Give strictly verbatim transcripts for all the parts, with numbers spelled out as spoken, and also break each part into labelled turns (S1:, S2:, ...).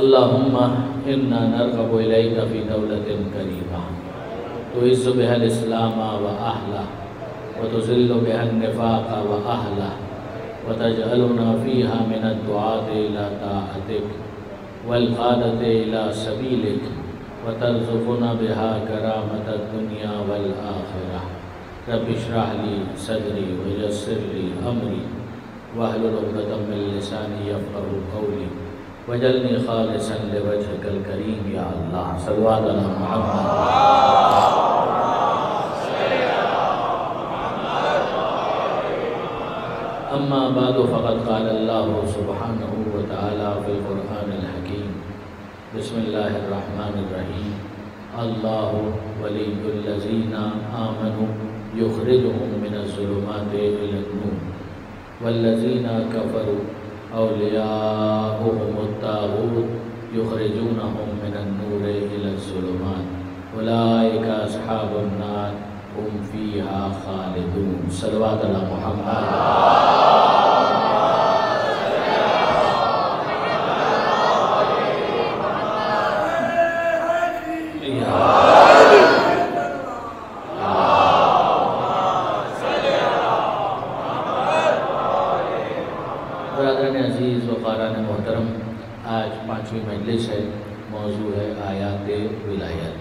S1: اللہم انا نرغب الیک فی دولت کریمہ تعز بها الاسلام و اہلہ وتذل بها النفاق و اہلہ وتجعلنا فیہا من الدعاة الى طاعتک والقادة الى سبیلک وترزقنا بها کرامة الدنیا والآخرہ رب اشرح لی صدری ویسر لی امری واحلل عقدۃ من لسانی یفقهوا قولی وجعلنی خالصا لوجهک الکریم یا اللہ صلوات علی محمد. اما بعد فقد قال اللہ سبحانہ وتعالی فی القرآن الحکیم بسم اللہ الرحمن الرحیم اللہ ولی الذین آمنوا یخرجهم من الظلمات الی النور والذین کفروا اولیاؤهم الطاغوت یخرجونهم من النور الی الظلمات اولئک اصحاب النار هم فیہا خالدون. صلوات علی محمد. برادران عزیز و قارئان محترم، آج پانچویں مجلس ہے، موضوع ہے آیات ولایت.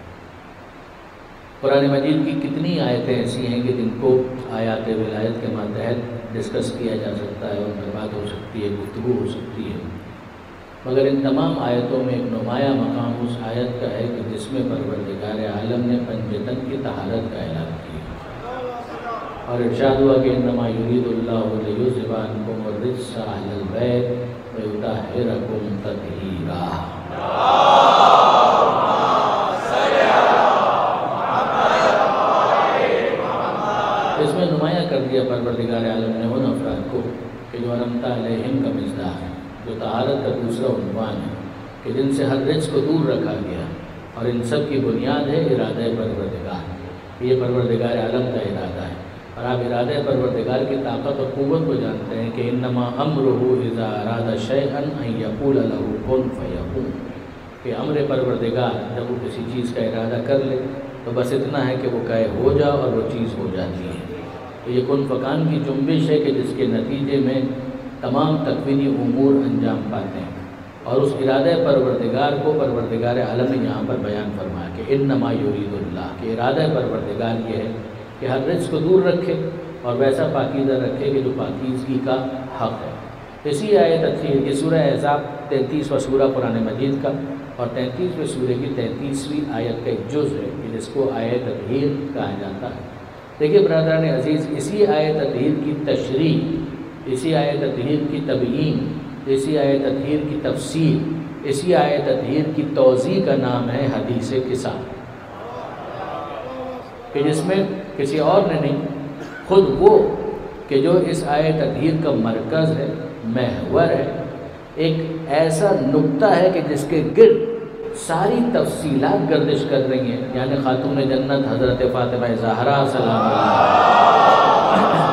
S1: قرآن مجید کی کتنی آیتیں ایسی ہیں کہ جن کو آیات ولایت کے ماتحت ڈسکس کیا جا سکتا ہے، ان پر بات ہو سکتی ہے، گفتگو ہو سکتی ہے، مگر ان تمام آیتوں میں ایک نمایاں مقام اس آیت کا ہے کہ جس میں پروردگار عالم نے پنجتن کی طہارت کا اعلان کیا اور ارشاد ہوا کہ انما یرید اللہ لیذھب عنکم الرجس اہل البیت ویطہرکم تطہیرا. اس میں نمایاں کر دیا پروردگار عالم نے ان افراد کو کہ جو علمت علیہم کا مصداق ہے، جو طہارت کا دوسرا عنوان ہے، کہ جن سے ہر رجس کو دور رکھا گیا، اور ان سب کی بنیاد ہے ارادہ پروردگار. یہ پروردگار عالم کا ارادہ ہے، اور آپ ارادہ پروردگار کی طاقت اور قوت کو جانتے ہیں کہ انما امرہ اذا اراد شیئا ان یقول له کن فیکون، کہ امر پروردگار جب وہ کسی چیز کا ارادہ کر لے تو بس اتنا ہے کہ وہ کہے ہو جا اور وہ چیز ہو جاتی ہے. تو یہ کن فکان کی جنبش ہے کہ جس کے نتیجے میں تمام تکوینی امور انجام پاتے ہیں، اور اس ارادہ پروردگار کو پروردگار عالم نے یہاں پر بیان فرمایا کہ انما یرید اللہ، کہ ارادہ پروردگار یہ ہے کہ ہر رجس کو دور رکھے اور ویسا پاکیزہ رکھے کہ جو پاکیزگی کا حق ہے. اسی آیت اچھی یہ سورہ احزاب تینتیسواں سورہ قرآن مجید کا اور تینتیسویں سورہ کی تینتیسویں آیت کا ایک جز ہے کہ جس کو آیت تطہیر کہا جاتا ہے. دیکھیے برادران عزیز، اسی آیت تطہیر کی تشریح، اسی آیت تطہیر کی تبیین، اسی آیت تطہیر کی تفسیر، اسی آیت تطہیر کی توضیح کا نام ہے حدیث قصہ، کہ جس میں کسی اور نے نہیں، خود وہ کہ جو اس آیت تطہیر کا مرکز ہے، محور ہے، ایک ایسا نقطہ ہے کہ جس کے گرد ساری تفصیلات گردش کر رہی ہیں، یعنی خاتون جنت حضرت فاطمہ زہرا سلام علیہا.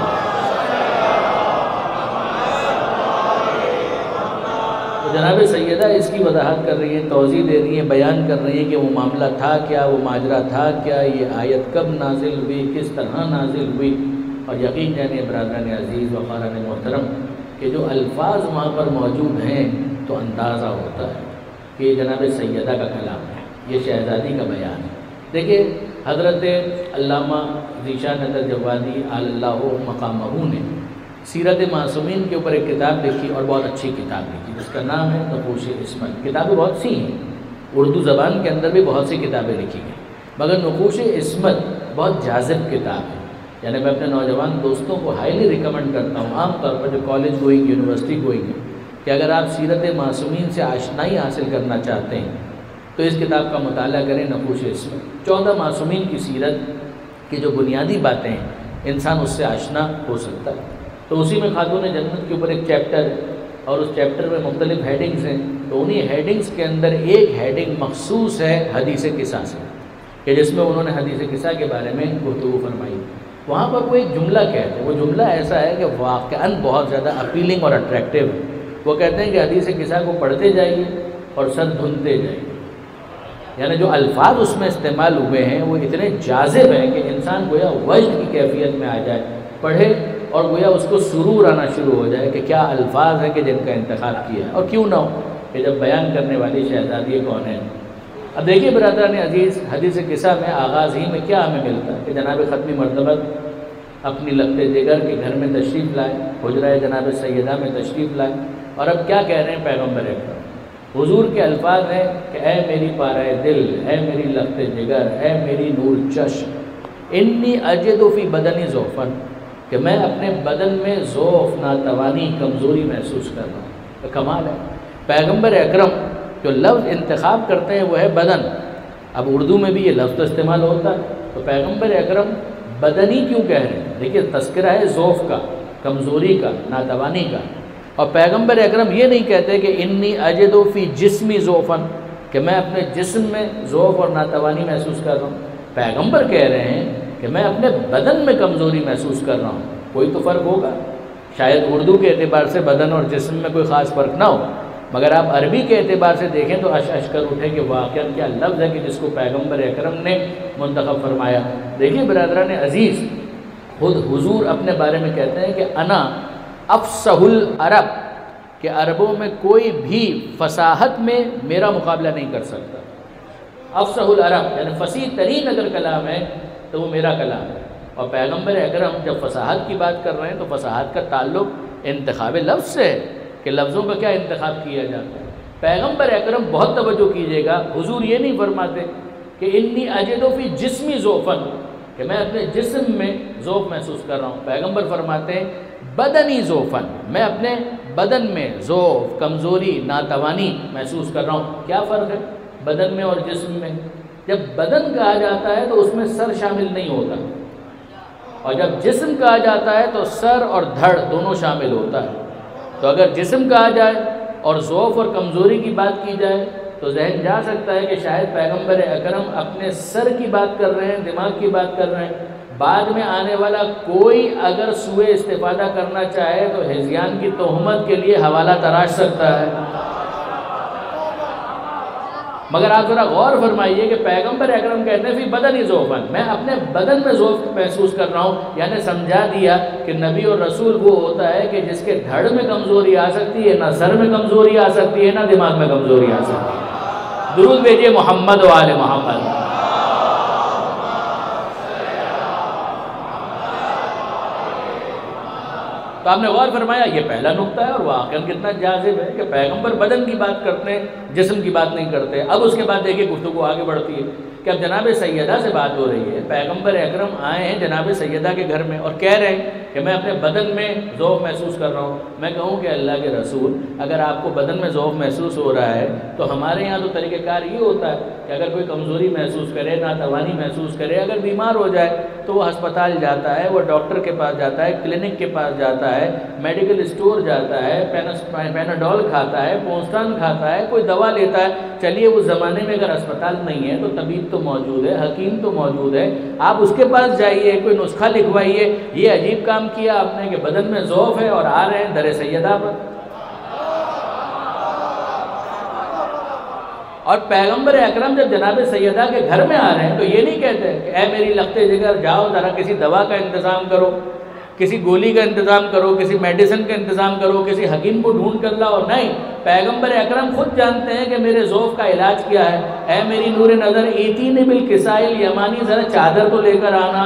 S1: تو جناب سیدہ اس کی وضاحت کر رہی ہیں، توضیح دے رہی ہیں، بیان کر رہی ہیں کہ وہ معاملہ تھا کیا، وہ ماجرا تھا کیا، یہ آیت کب نازل ہوئی، کس طرح نازل ہوئی. اور یقین جانیے برادران عزیز و قارئان محترم کہ جو الفاظ وہاں پر موجود ہیں تو اندازہ ہوتا ہے کہ یہ جناب سیدہ کا کلام ہے، یہ شہزادی کا بیان ہے. دیکھیں حضرت علامہ ذیشان نظر جوادی علی اللہ مقامہ نے سیرت معصومین کے اوپر ایک کتاب لکھی، اور بہت اچھی کتاب لکھی، جس کا نام ہے نقوش عصمت. کتابیں بہت سی ہیں، اردو زبان کے اندر بھی بہت سی کتابیں لکھی گئی، مگر نقوش عصمت بہت جاذب کتاب ہے. یعنی میں اپنے نوجوان دوستوں کو ہائیلی ریکمنڈ کرتا ہوں، عام طور پر جو کالج گوئنگ، یونیورسٹی گوئنگ ہے، کہ اگر آپ سیرت معصومین سے آشنائی حاصل کرنا چاہتے ہیں تو اس کتاب کا مطالعہ کریں، نقوش عصمت. چودہ معصومین کی سیرت کی جو بنیادی باتیں ہیں انسان اس سے آشنا ہو سکتا ہے. تو اسی میں خاتون جنت کے اوپر ایک چیپٹر، اور اس چیپٹر میں مختلف ہیڈنگز ہیں، تو انہی ہیڈنگز کے اندر ایک ہیڈنگ مخصوص ہے حدیث قصہ سے، کہ جس میں انہوں نے حدیث قصہ کے بارے میں گفتگو فرمائی. وہاں پر وہ ایک جملہ کہتے ہیں، وہ جملہ ایسا ہے کہ واقعاً بہت زیادہ اپیلنگ اور اٹریکٹیو ہے. وہ کہتے ہیں کہ حدیث قصہ کو پڑھتے جائیے اور سر دھنتے جائیں. یعنی جو الفاظ اس میں استعمال ہوئے ہیں وہ اتنے جاذب ہیں کہ انسان گویا وجد کی کیفیت میں آ جائے, پڑھے اور گویا اس کو سرور آنا شروع ہو جائے کہ کیا الفاظ ہیں کہ جن کا انتخاب کیا ہے, اور کیوں نہ ہو کہ جب بیان کرنے والی شہزادی کون ہے. اب دیکھیے برادران عزیز, حدیث قصہ میں آغاز ہی میں کیا ہمیں ملتا ہے کہ جناب ختمی مرتبہ اپنی لگتے جگر کے گھر میں تشریف لائے, حجرہ جناب سیدہ میں تشریف لائے, اور اب کیا کہہ رہے ہیں پیغمبر اکرم. حضور کے الفاظ ہیں کہ اے میری پارہ دل, اے میری لگتے جگر, اے میری نور چشم, انی اجد فی بدنی ضعفن, کہ میں اپنے بدن میں ضعف, ناتوانی, کمزوری محسوس کر رہا ہوں. تو کمال ہے, پیغمبر اکرم جو لفظ انتخاب کرتے ہیں وہ ہے بدن. اب اردو میں بھی یہ لفظ استعمال ہوتا ہے, تو پیغمبر اکرم بدنی کیوں کہہ رہے ہیں؟ دیکھیے تذکرہ ہے ضعف کا, کمزوری کا, ناتوانی کا, اور پیغمبر اکرم یہ نہیں کہتے کہ انی اجد فی جسمی ضعفن, کہ میں اپنے جسم میں ضعف اور ناتوانی محسوس کر رہا ہوں. پیغمبر کہہ رہے ہیں کہ میں اپنے بدن میں کمزوری محسوس کر رہا ہوں. کوئی تو فرق ہوگا, شاید اردو کے اعتبار سے بدن اور جسم میں کوئی خاص فرق نہ ہو, مگر آپ عربی کے اعتبار سے دیکھیں تو اش اش کر اٹھیں کہ واقعا کیا لفظ ہے کہ جس کو پیغمبر اکرم نے منتخب فرمایا. دیکھیں برادران عزیز, خود حضور اپنے بارے میں کہتے ہیں کہ انا افصح العرب, کہ عربوں میں کوئی بھی فصاحت میں میرا مقابلہ نہیں کر سکتا. افصح العرب یعنی فصیح ترین اگر کلام ہے تو وہ میرا کلام ہے. اور پیغمبر اکرم جب فصاحت کی بات کر رہے ہیں تو فصاحت کا تعلق انتخاب لفظ سے ہے کہ لفظوں کا کیا انتخاب کیا جاتا ہے. پیغمبر اکرم بہت توجہ کیجیے گا, حضور یہ نہیں فرماتے کہ انی اجد فی جسمی ضعفن, کہ میں اپنے جسم میں ضعف محسوس کر رہا ہوں. پیغمبر فرماتے ہیں بدنی ضعفن, میں اپنے بدن میں ضعف, کمزوری, ناتوانی محسوس کر رہا ہوں. کیا فرق ہے بدن میں اور جسم میں؟ جب بدن کہا جاتا ہے تو اس میں سر شامل نہیں ہوتا, اور جب جسم کہا جاتا ہے تو سر اور دھڑ دونوں شامل ہوتا ہے. تو اگر جسم کہا جائے اور ضعف اور کمزوری کی بات کی جائے تو ذہن جا سکتا ہے کہ شاید پیغمبر اکرم اپنے سر کی بات کر رہے ہیں, دماغ کی بات کر رہے ہیں. بعد میں آنے والا کوئی اگر سوء استفادہ کرنا چاہے تو ہذیان کی تہمت کے لیے حوالہ تراش سکتا ہے. مگر آپ ذرا غور فرمائیے کہ پیغمبر اکرم کہتے ہیں فی بدنی ضعفن, میں اپنے بدن میں ضعف محسوس کر رہا ہوں. یعنی سمجھا دیا کہ نبی اور رسول وہ ہوتا ہے کہ جس کے دھڑ میں کمزوری آ سکتی ہے, نہ سر میں کمزوری آ سکتی ہے, نہ دماغ میں کمزوری آ سکتی ہے. درود بھیجیے محمد و آل محمد. تو آپ نے غور فرمایا یہ پہلا نقطہ ہے, اور واقعاً کتنا جاذب ہے کہ پیغمبر بدن کی بات کرتے ہیں, جسم کی بات نہیں کرتے. اب اس کے بعد دیکھیے گفتگو آگے بڑھتی ہے کہ اب جناب سیدہ سے بات ہو رہی ہے. پیغمبر اکرم آئے ہیں جناب سیدہ کے گھر میں اور کہہ رہے ہیں کہ میں اپنے بدن میں ضعف محسوس کر رہا ہوں. میں کہوں کہ اللہ کے رسول, اگر آپ کو بدن میں ضعف محسوس ہو رہا ہے تو ہمارے یہاں تو طریقہ کار یہ ہوتا ہے کہ اگر کوئی کمزوری محسوس کرے, ناتوانی محسوس کرے, اگر بیمار ہو جائے تو وہ ہسپتال جاتا ہے, وہ ڈاکٹر کے پاس جاتا ہے, کلینک کے پاس جاتا ہے, میڈیکل اسٹور جاتا ہے, پیناڈول کھاتا ہے, پونسٹان کھاتا ہے, کوئی دوا لیتا ہے. چلیے اس زمانے میں اگر اسپتال نہیں ہے تو طبیب تو موجود ہے, حکیم تو موجود ہے, آپ اس کے پاس جائیے, کوئی نسخہ لکھوائیے. یہ عجیب کام کیا آپ نے کہ بدن میں ضعف ہے اور آ رہے ہیں در سیدہ پر. اور پیغمبر اکرم جب جناب سیدہ کے گھر میں آ رہے ہیں تو یہ نہیں کہتے کہ اے میری لگتے جگر جاؤ ذرا کسی دوا کا انتظام کرو, کسی گولی کا انتظام کرو, کسی میڈیسن کا انتظام کرو, کسی حکیم کو ڈھونڈ کر لاؤ. نہیں, پیغمبر اکرم خود جانتے ہیں کہ میرے ضعف کا علاج کیا ہے. اے میری نور نظر ایتینی بالکسائل یمانی, ذرا چادر تو لے کر آنا.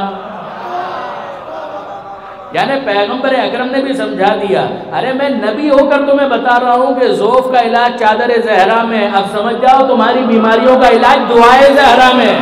S1: یعنی پیغمبر اکرم نے بھی سمجھا دیا, ارے میں نبی ہو کر تمہیں بتا رہا ہوں کہ ضعف کا علاج چادر زہرا میں, اب سمجھ جاؤ تمہاری بیماریوں کا علاج دعائے زہرا میں.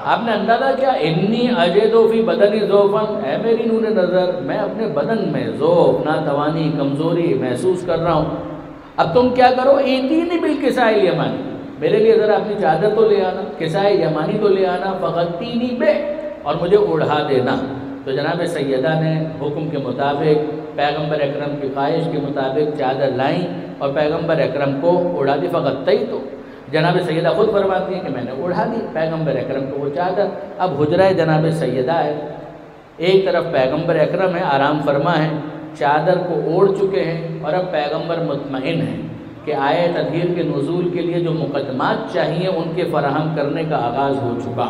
S1: آپ نے اندازہ کیا انی اجدو فی بدنی ضعفن، اے میری نور نظر میں اپنے بدن میں ضعف، ناتوانی، کمزوری محسوس کر رہا ہوں. اب تم کیا کرو، ایتینی بالکساء الیمانی، میرے لیے ذرا اپنی چادر تو لے آنا، کساء یمانی تو لے آنا، فغطینی بے، اور مجھے اڑھا دینا. تو جناب سیدہ نے حکم کے مطابق پیغمبر اکرم کی خواہش کے مطابق چادر لائیں اور پیغمبر اکرم کو اڑا دی. فغطئی تو جناب سیدہ خود فرماتی ہیں کہ میں نے اڑھا دی پیغمبر اکرم کو وہ چادر. اب حجرہ جناب سیدہ ہے، ایک طرف پیغمبر اکرم ہے، آرام فرما ہے، چادر کو اوڑھ چکے ہیں، اور اب پیغمبر مطمئن ہیں کہ آیت تطہیر کے نزول کے لیے جو مقدمات چاہیے ان کے فراہم کرنے کا آغاز ہو چکا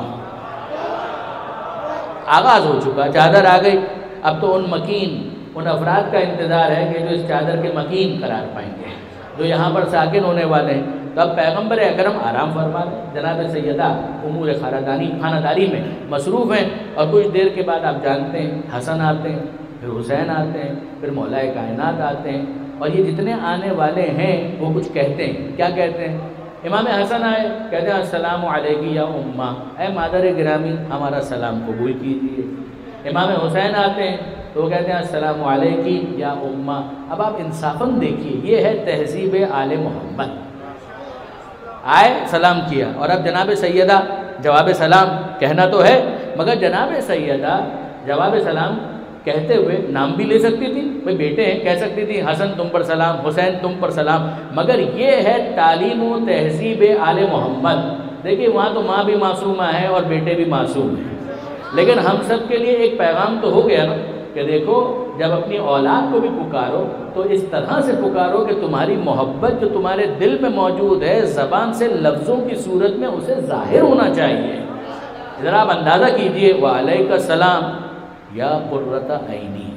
S1: آغاز ہو چکا چادر آ گئی. اب تو ان مکین ان افراد کا انتظار ہے کہ جو اس چادر کے مکین قرار پائیں گے، جو یہاں پر ساکن ہونے والے ہیں. تو اب پیغمبر اکرم آرام فرما لیں، جناب سیدہ امور خاندانی خانہ داری میں مصروف ہیں، اور کچھ دیر کے بعد آپ جانتے ہیں حسن آتے ہیں، پھر حسین آتے ہیں، پھر مولا کائنات آتے ہیں، اور یہ جتنے آنے والے ہیں وہ کچھ کہتے ہیں. کیا کہتے ہیں؟ امام حسن آئے، کہتے ہیں السلام علیکی یا امہ، اے مادر گرامی ہمارا سلام قبول کیجیے. امام حسین آتے ہیں تو وہ کہتے ہیں السلام علیکی یا امہ. اب آپ انصافاً دیکھیے، یہ ہے تہذیب آل محمد. آئے سلام کیا، اور اب جناب سیدہ جواب سلام کہنا تو ہے، مگر جناب سیدہ جواب سلام کہتے ہوئے نام بھی لے سکتی تھی، بھئی بیٹے ہیں کہہ سکتی تھی حسن تم پر سلام، حسین تم پر سلام، مگر یہ ہے تعلیم و تہذیب آل محمد. دیکھیے وہاں تو ماں بھی معصومہ ہے اور بیٹے بھی معصوم ہیں، لیکن ہم سب کے لیے ایک پیغام تو ہو گیا نا کہ دیکھو جب اپنی اولاد کو بھی پکارو تو اس طرح سے پکارو کہ تمہاری محبت جو تمہارے دل میں موجود ہے زبان سے لفظوں کی صورت میں اسے ظاہر ہونا چاہیے. ذرا آپ اندازہ کیجئے، وعلیک السلام یا قرۃ عینی،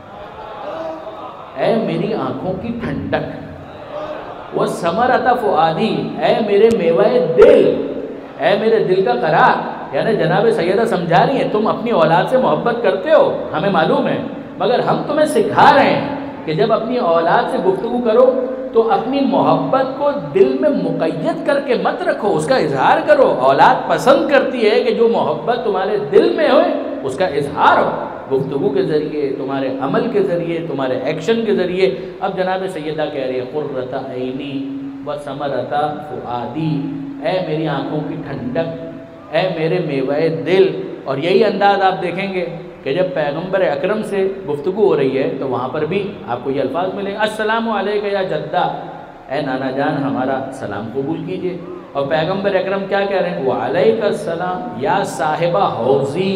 S1: اے میری آنکھوں کی ٹھنڈک، وثمرۃ فؤادی، اے میرے میوہ دل، اے میرے دل کا قرار. یعنی جناب سیدہ سمجھا رہی ہیں تم اپنی اولاد سے محبت کرتے ہو، ہمیں معلوم ہے، مگر ہم تمہیں سکھا رہے ہیں کہ جب اپنی اولاد سے گفتگو کرو تو اپنی محبت کو دل میں مقید کر کے مت رکھو، اس کا اظہار کرو. اولاد پسند کرتی ہے کہ جو محبت تمہارے دل میں ہوئے اس کا اظہار ہو، گفتگو کے ذریعے، تمہارے عمل کے ذریعے، تمہارے ایکشن کے ذریعے. اب جناب سیدہ کہہ رہی ہے قرۃ عینی وثمرۃ فؤادی، اے میری آنکھوں کی ٹھنڈک، اے میرے میوہ دل. اور یہی انداز آپ دیکھیں گے کہ جب پیغمبر اکرم سے گفتگو ہو رہی ہے تو وہاں پر بھی آپ کو یہ الفاظ ملیں گے السلام علیکہ یا جدہ، اے نانا جان ہمارا سلام قبول کیجئے. اور پیغمبر اکرم کیا کہہ رہے ہیں؟ وعلیک السلام یا صاحبہ حوضی،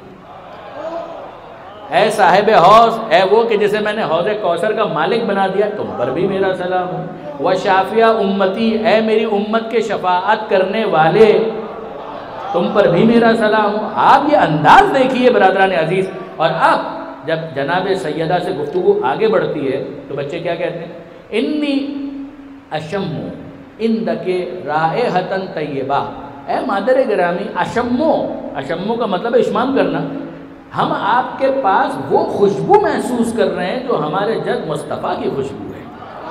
S1: اے صاحب حوض، اے وہ کہ جسے میں نے حوض کوثر کا مالک بنا دیا، تم پر بھی میرا سلام ہو. وشافیہ امتی، اے میری امت کے شفاعت کرنے والے، تم پر بھی میرا سلام ہو. آپ یہ انداز دیکھیے برادران عزیز. اور اب جب جناب سیدہ سے گفتگو آگے بڑھتی ہے تو بچے کیا کہتے ہیں؟ انی اشمو عندک رائحۃ طیبہ، اے مادر گرامی، اشمو، اشمو کا مطلب ہے اشمام کرنا، ہم آپ کے پاس وہ خوشبو محسوس کر رہے ہیں جو ہمارے جد مصطفیٰ کی خوشبو ہے.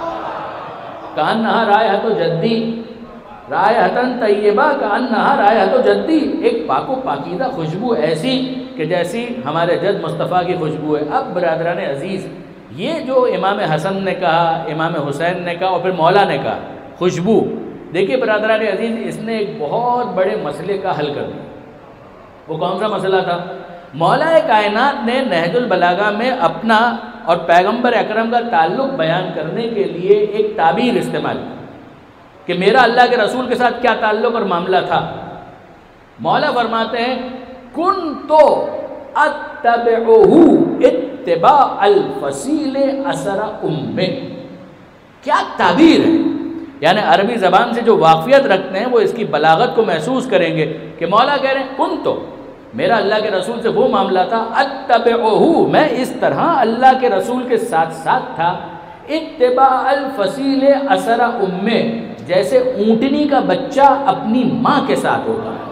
S1: کأنہا رائحۃ جدی، رائحۃ طیبہ کأنہا رائحۃ جدی، ایک پاک و پاکیزہ خوشبو ایسی کہ جیسی ہمارے جد مصطفیٰ کی خوشبو ہے. اب برادران عزیز یہ جو امام حسن نے کہا، امام حسین نے کہا اور پھر مولا نے کہا خوشبو، دیکھیے برادران عزیز اس نے ایک بہت بڑے مسئلے کا حل کر دیا. وہ کون سا مسئلہ تھا؟ مولا کائنات نے نہج البلاغہ میں اپنا اور پیغمبر اکرم کا تعلق بیان کرنے کے لیے ایک تعبیر استعمال کی کہ میرا اللہ کے رسول کے ساتھ کیا تعلق اور معاملہ تھا. مولا فرماتے ہیں کنتو اتبعہ اتباع الفصیل اثر امہ. کیا تعبیر ہے، یعنی عربی زبان سے جو واقفیت رکھتے ہیں وہ اس کی بلاغت کو محسوس کریں گے کہ مولا کہہ رہے ہیں کنتو، میرا اللہ کے رسول سے وہ معاملہ تھا، اتبعہ، میں اس طرح اللہ کے رسول کے ساتھ ساتھ تھا، اتباع الفصیل اثر امہ، جیسے اونٹنی کا بچہ اپنی ماں کے ساتھ ہوتا ہے.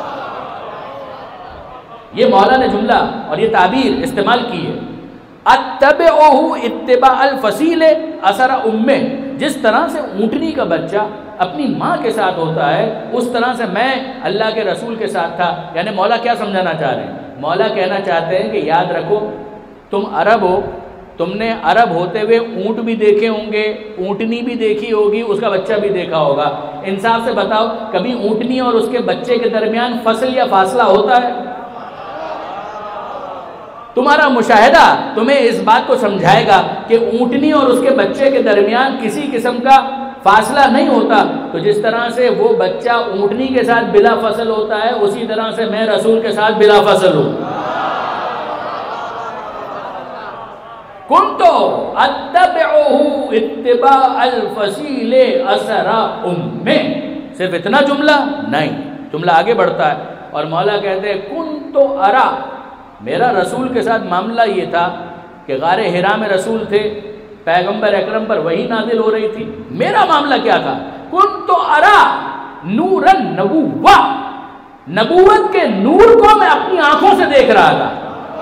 S1: یہ مولا نے جملہ اور یہ تعبیر استعمال کی ہے، اتبعہ اتباع الفصیل اثر امہ، جس طرح سے اونٹنی کا بچہ اپنی ماں کے ساتھ ہوتا ہے اس طرح سے میں اللہ کے رسول کے ساتھ تھا. یعنی مولا کیا سمجھانا چاہ رہے ہیں؟ مولا کہنا چاہتے ہیں کہ یاد رکھو تم عرب ہو، تم نے عرب ہوتے ہوئے اونٹ بھی دیکھے ہوں گے، اونٹنی بھی دیکھی ہوگی، اس کا بچہ بھی دیکھا ہوگا. انصاف سے بتاؤ کبھی اونٹنی اور اس کے بچے کے درمیان فصل یا فاصلہ ہوتا ہے؟ تمہارا مشاہدہ تمہیں اس بات کو سمجھائے گا کہ اونٹنی اور اس کے بچے کے درمیان کسی قسم کا فاصلہ نہیں ہوتا. تو جس طرح سے وہ بچہ اونٹنی کے ساتھ بلا فصل ہوتا ہے، اسی طرح سے میں رسول کے ساتھ بلا فصل ہوں. کنتو اتبعہ اتباع الفصیل اسرا امہ. صرف اتنا جملہ نہیں، جملہ آگے بڑھتا ہے اور مولا کہتے ہیں کنتو ارا، میرا رسول کے ساتھ معاملہ یہ تھا کہ غار حرا میں رسول تھے، پیغمبر اکرم پر وحی نازل ہو رہی تھی. میرا معاملہ کیا تھا؟ کنتو ارا نور النبوہ، نبوت کے نور کو میں اپنی آنکھوں سے دیکھ رہا تھا.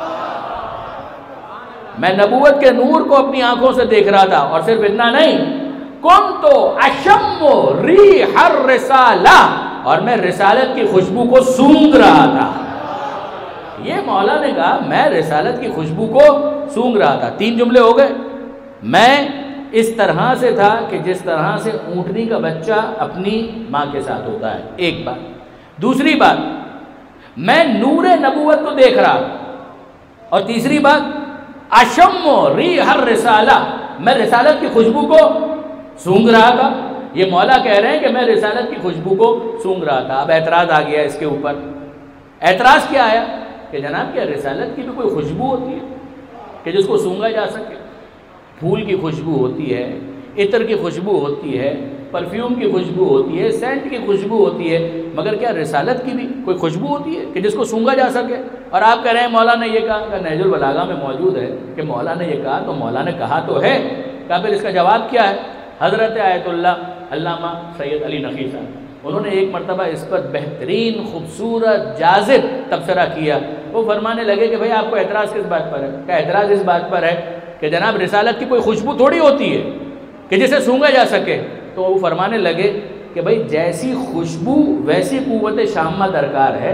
S1: میں نبوت کے نور کو اپنی آنکھوں سے دیکھ رہا تھا. اور صرف اتنا نہیں، کنتو اشم ریح الرسالہ، اور میں رسالت کی خوشبو کو سونگھ رہا تھا. یہ مولا نے کہا میں رسالت کی خوشبو کو سونگھ رہا تھا. تین جملے ہو گئے. میں اس طرح سے تھا کہ جس طرح سے اونٹنی کا بچہ اپنی ماں کے ساتھ ہوتا ہے، ایک بات. دوسری بات، میں نور نبوت کو دیکھ رہا. اور تیسری بات، اشم ریح الرسالہ، میں رسالت کی خوشبو کو سونگھ رہا تھا. یہ مولا کہہ رہے ہیں کہ میں رسالت کی خوشبو کو سونگھ رہا تھا. اب اعتراض آ گیا اس کے اوپر. اعتراض کیا آیا کہ جناب کیا رسالت کی بھی کوئی خوشبو ہوتی ہے کہ جس کو سونگھا جا سکے؟ پھول کی خوشبو ہوتی ہے، عطر کی خوشبو ہوتی ہے، پرفیوم کی خوشبو ہوتی ہے، سینٹ کی خوشبو ہوتی ہے، مگر کیا رسالت کی بھی کوئی خوشبو ہوتی ہے کہ جس کو سونگھا جا سکے؟ اور آپ کہہ رہے ہیں مولا نے یہ کہا کہ نہج البلاغہ میں موجود ہے کہ مولا نے یہ کہا، تو مولا نے کہا تو ہے. کہا پھر اس کا جواب کیا ہے؟ حضرت آیت اللہ علامہ سید علی نقی صاحب، انہوں نے ایک مرتبہ اس پر بہترین خوبصورت جاذب تبصرہ کیا. وہ فرمانے لگے کہ بھئی آپ کو اعتراض کس بات پر ہے؟ کہ اعتراض اس بات پر ہے کہ جناب رسالت کی کوئی خوشبو تھوڑی ہوتی ہے کہ جسے سونگھا جا سکے. تو وہ فرمانے لگے کہ بھئی جیسی خوشبو ویسی قوت شامہ درکار ہے.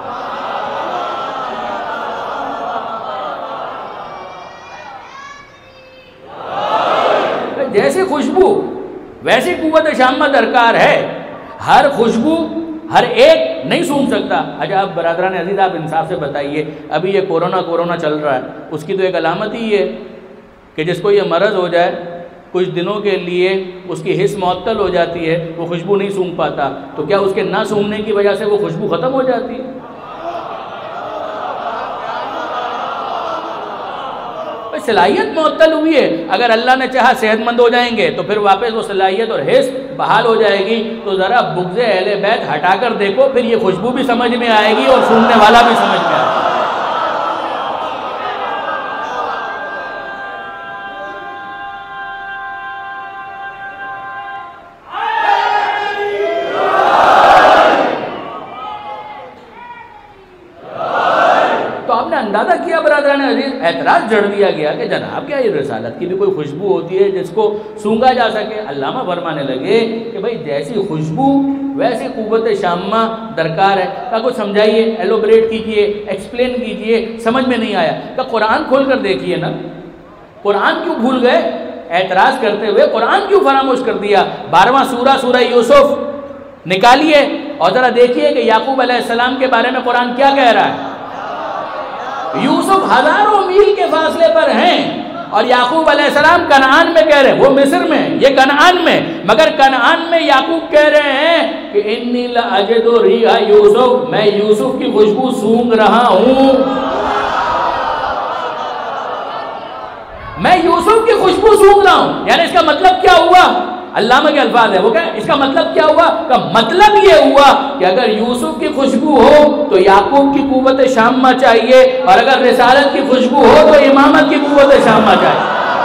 S1: جیسی خوشبو ویسی قوت شامہ درکار ہے. ہر خوشبو ہر ایک نہیں سونگھ سکتا. اچھا آپ برادران عزیز آپ انصاف سے بتائیے، ابھی یہ کورونا کورونا چل رہا ہے، اس کی تو ایک علامت ہی ہے کہ جس کو یہ مرض ہو جائے کچھ دنوں کے لیے اس کی حس معطل ہو جاتی ہے، وہ خوشبو نہیں سونگھ پاتا. تو کیا اس کے نہ سونگھنے کی وجہ سے وہ خوشبو ختم ہو جاتی ہے؟ صلاحیت معطل ہوئی ہے. اگر اللہ نے چاہا صحت مند ہو جائیں گے تو پھر واپس وہ صلاحیت اور حس بحال ہو جائے گی. تو ذرا بغض اہل بیت ہٹا کر دیکھو، پھر یہ خوشبو بھی سمجھ میں آئے گی اور سننے والا بھی سمجھ میں آئے گا. اندازہ کیا برادران عزیز، اعتراض جڑ دیا گیا کہ جناب کیا یہ رسالت کی بھی کوئی خوشبو ہوتی ہے جس کو سونگھا جا سکے؟ علامہ فرمانے لگے کہ بھئی جیسی خوشبو ویسی قوت شامہ درکار ہے. کہا کچھ سمجھائیے، ایلوبریٹ کیجئے، ایکسپلین کیجئے، سمجھ میں نہیں آیا. کہ قرآن کھول کر دیکھیے نا، قرآن کیوں بھول گئے؟ اعتراض کرتے ہوئے قرآن کیوں فراموش کر دیا؟ بارہواں سورہ سورہ یوسف نکالیے اور ذرا دیکھیے کہ یعقوب علیہ السلام کے بارے میں قرآن کیا کہہ رہا ہے. یوسف ہزاروں میل کے فاصلے پر ہیں اور یعقوب علیہ السلام کنعان میں کہہ رہے ہیں، وہ مصر میں، یہ کنعان میں، مگر کنعان میں یعقوب کہہ رہے ہیں کہ انی لاجد ریح یوسف، میں یوسف کی خوشبو سونگھ رہا ہوں. میں یوسف کی خوشبو سونگھ رہا ہوں. یعنی اس کا مطلب کیا ہوا؟ علامہ کے الفاظ ہے وہ کہ اس کا مطلب کیا ہوا؟ کہ مطلب یہ ہوا کہ اگر یوسف کی خوشبو ہو تو یعقوب کی قوت شامہ چاہیے، اور اگر رسالت کی خوشبو ہو تو امامت کی قوت شامہ چاہیے.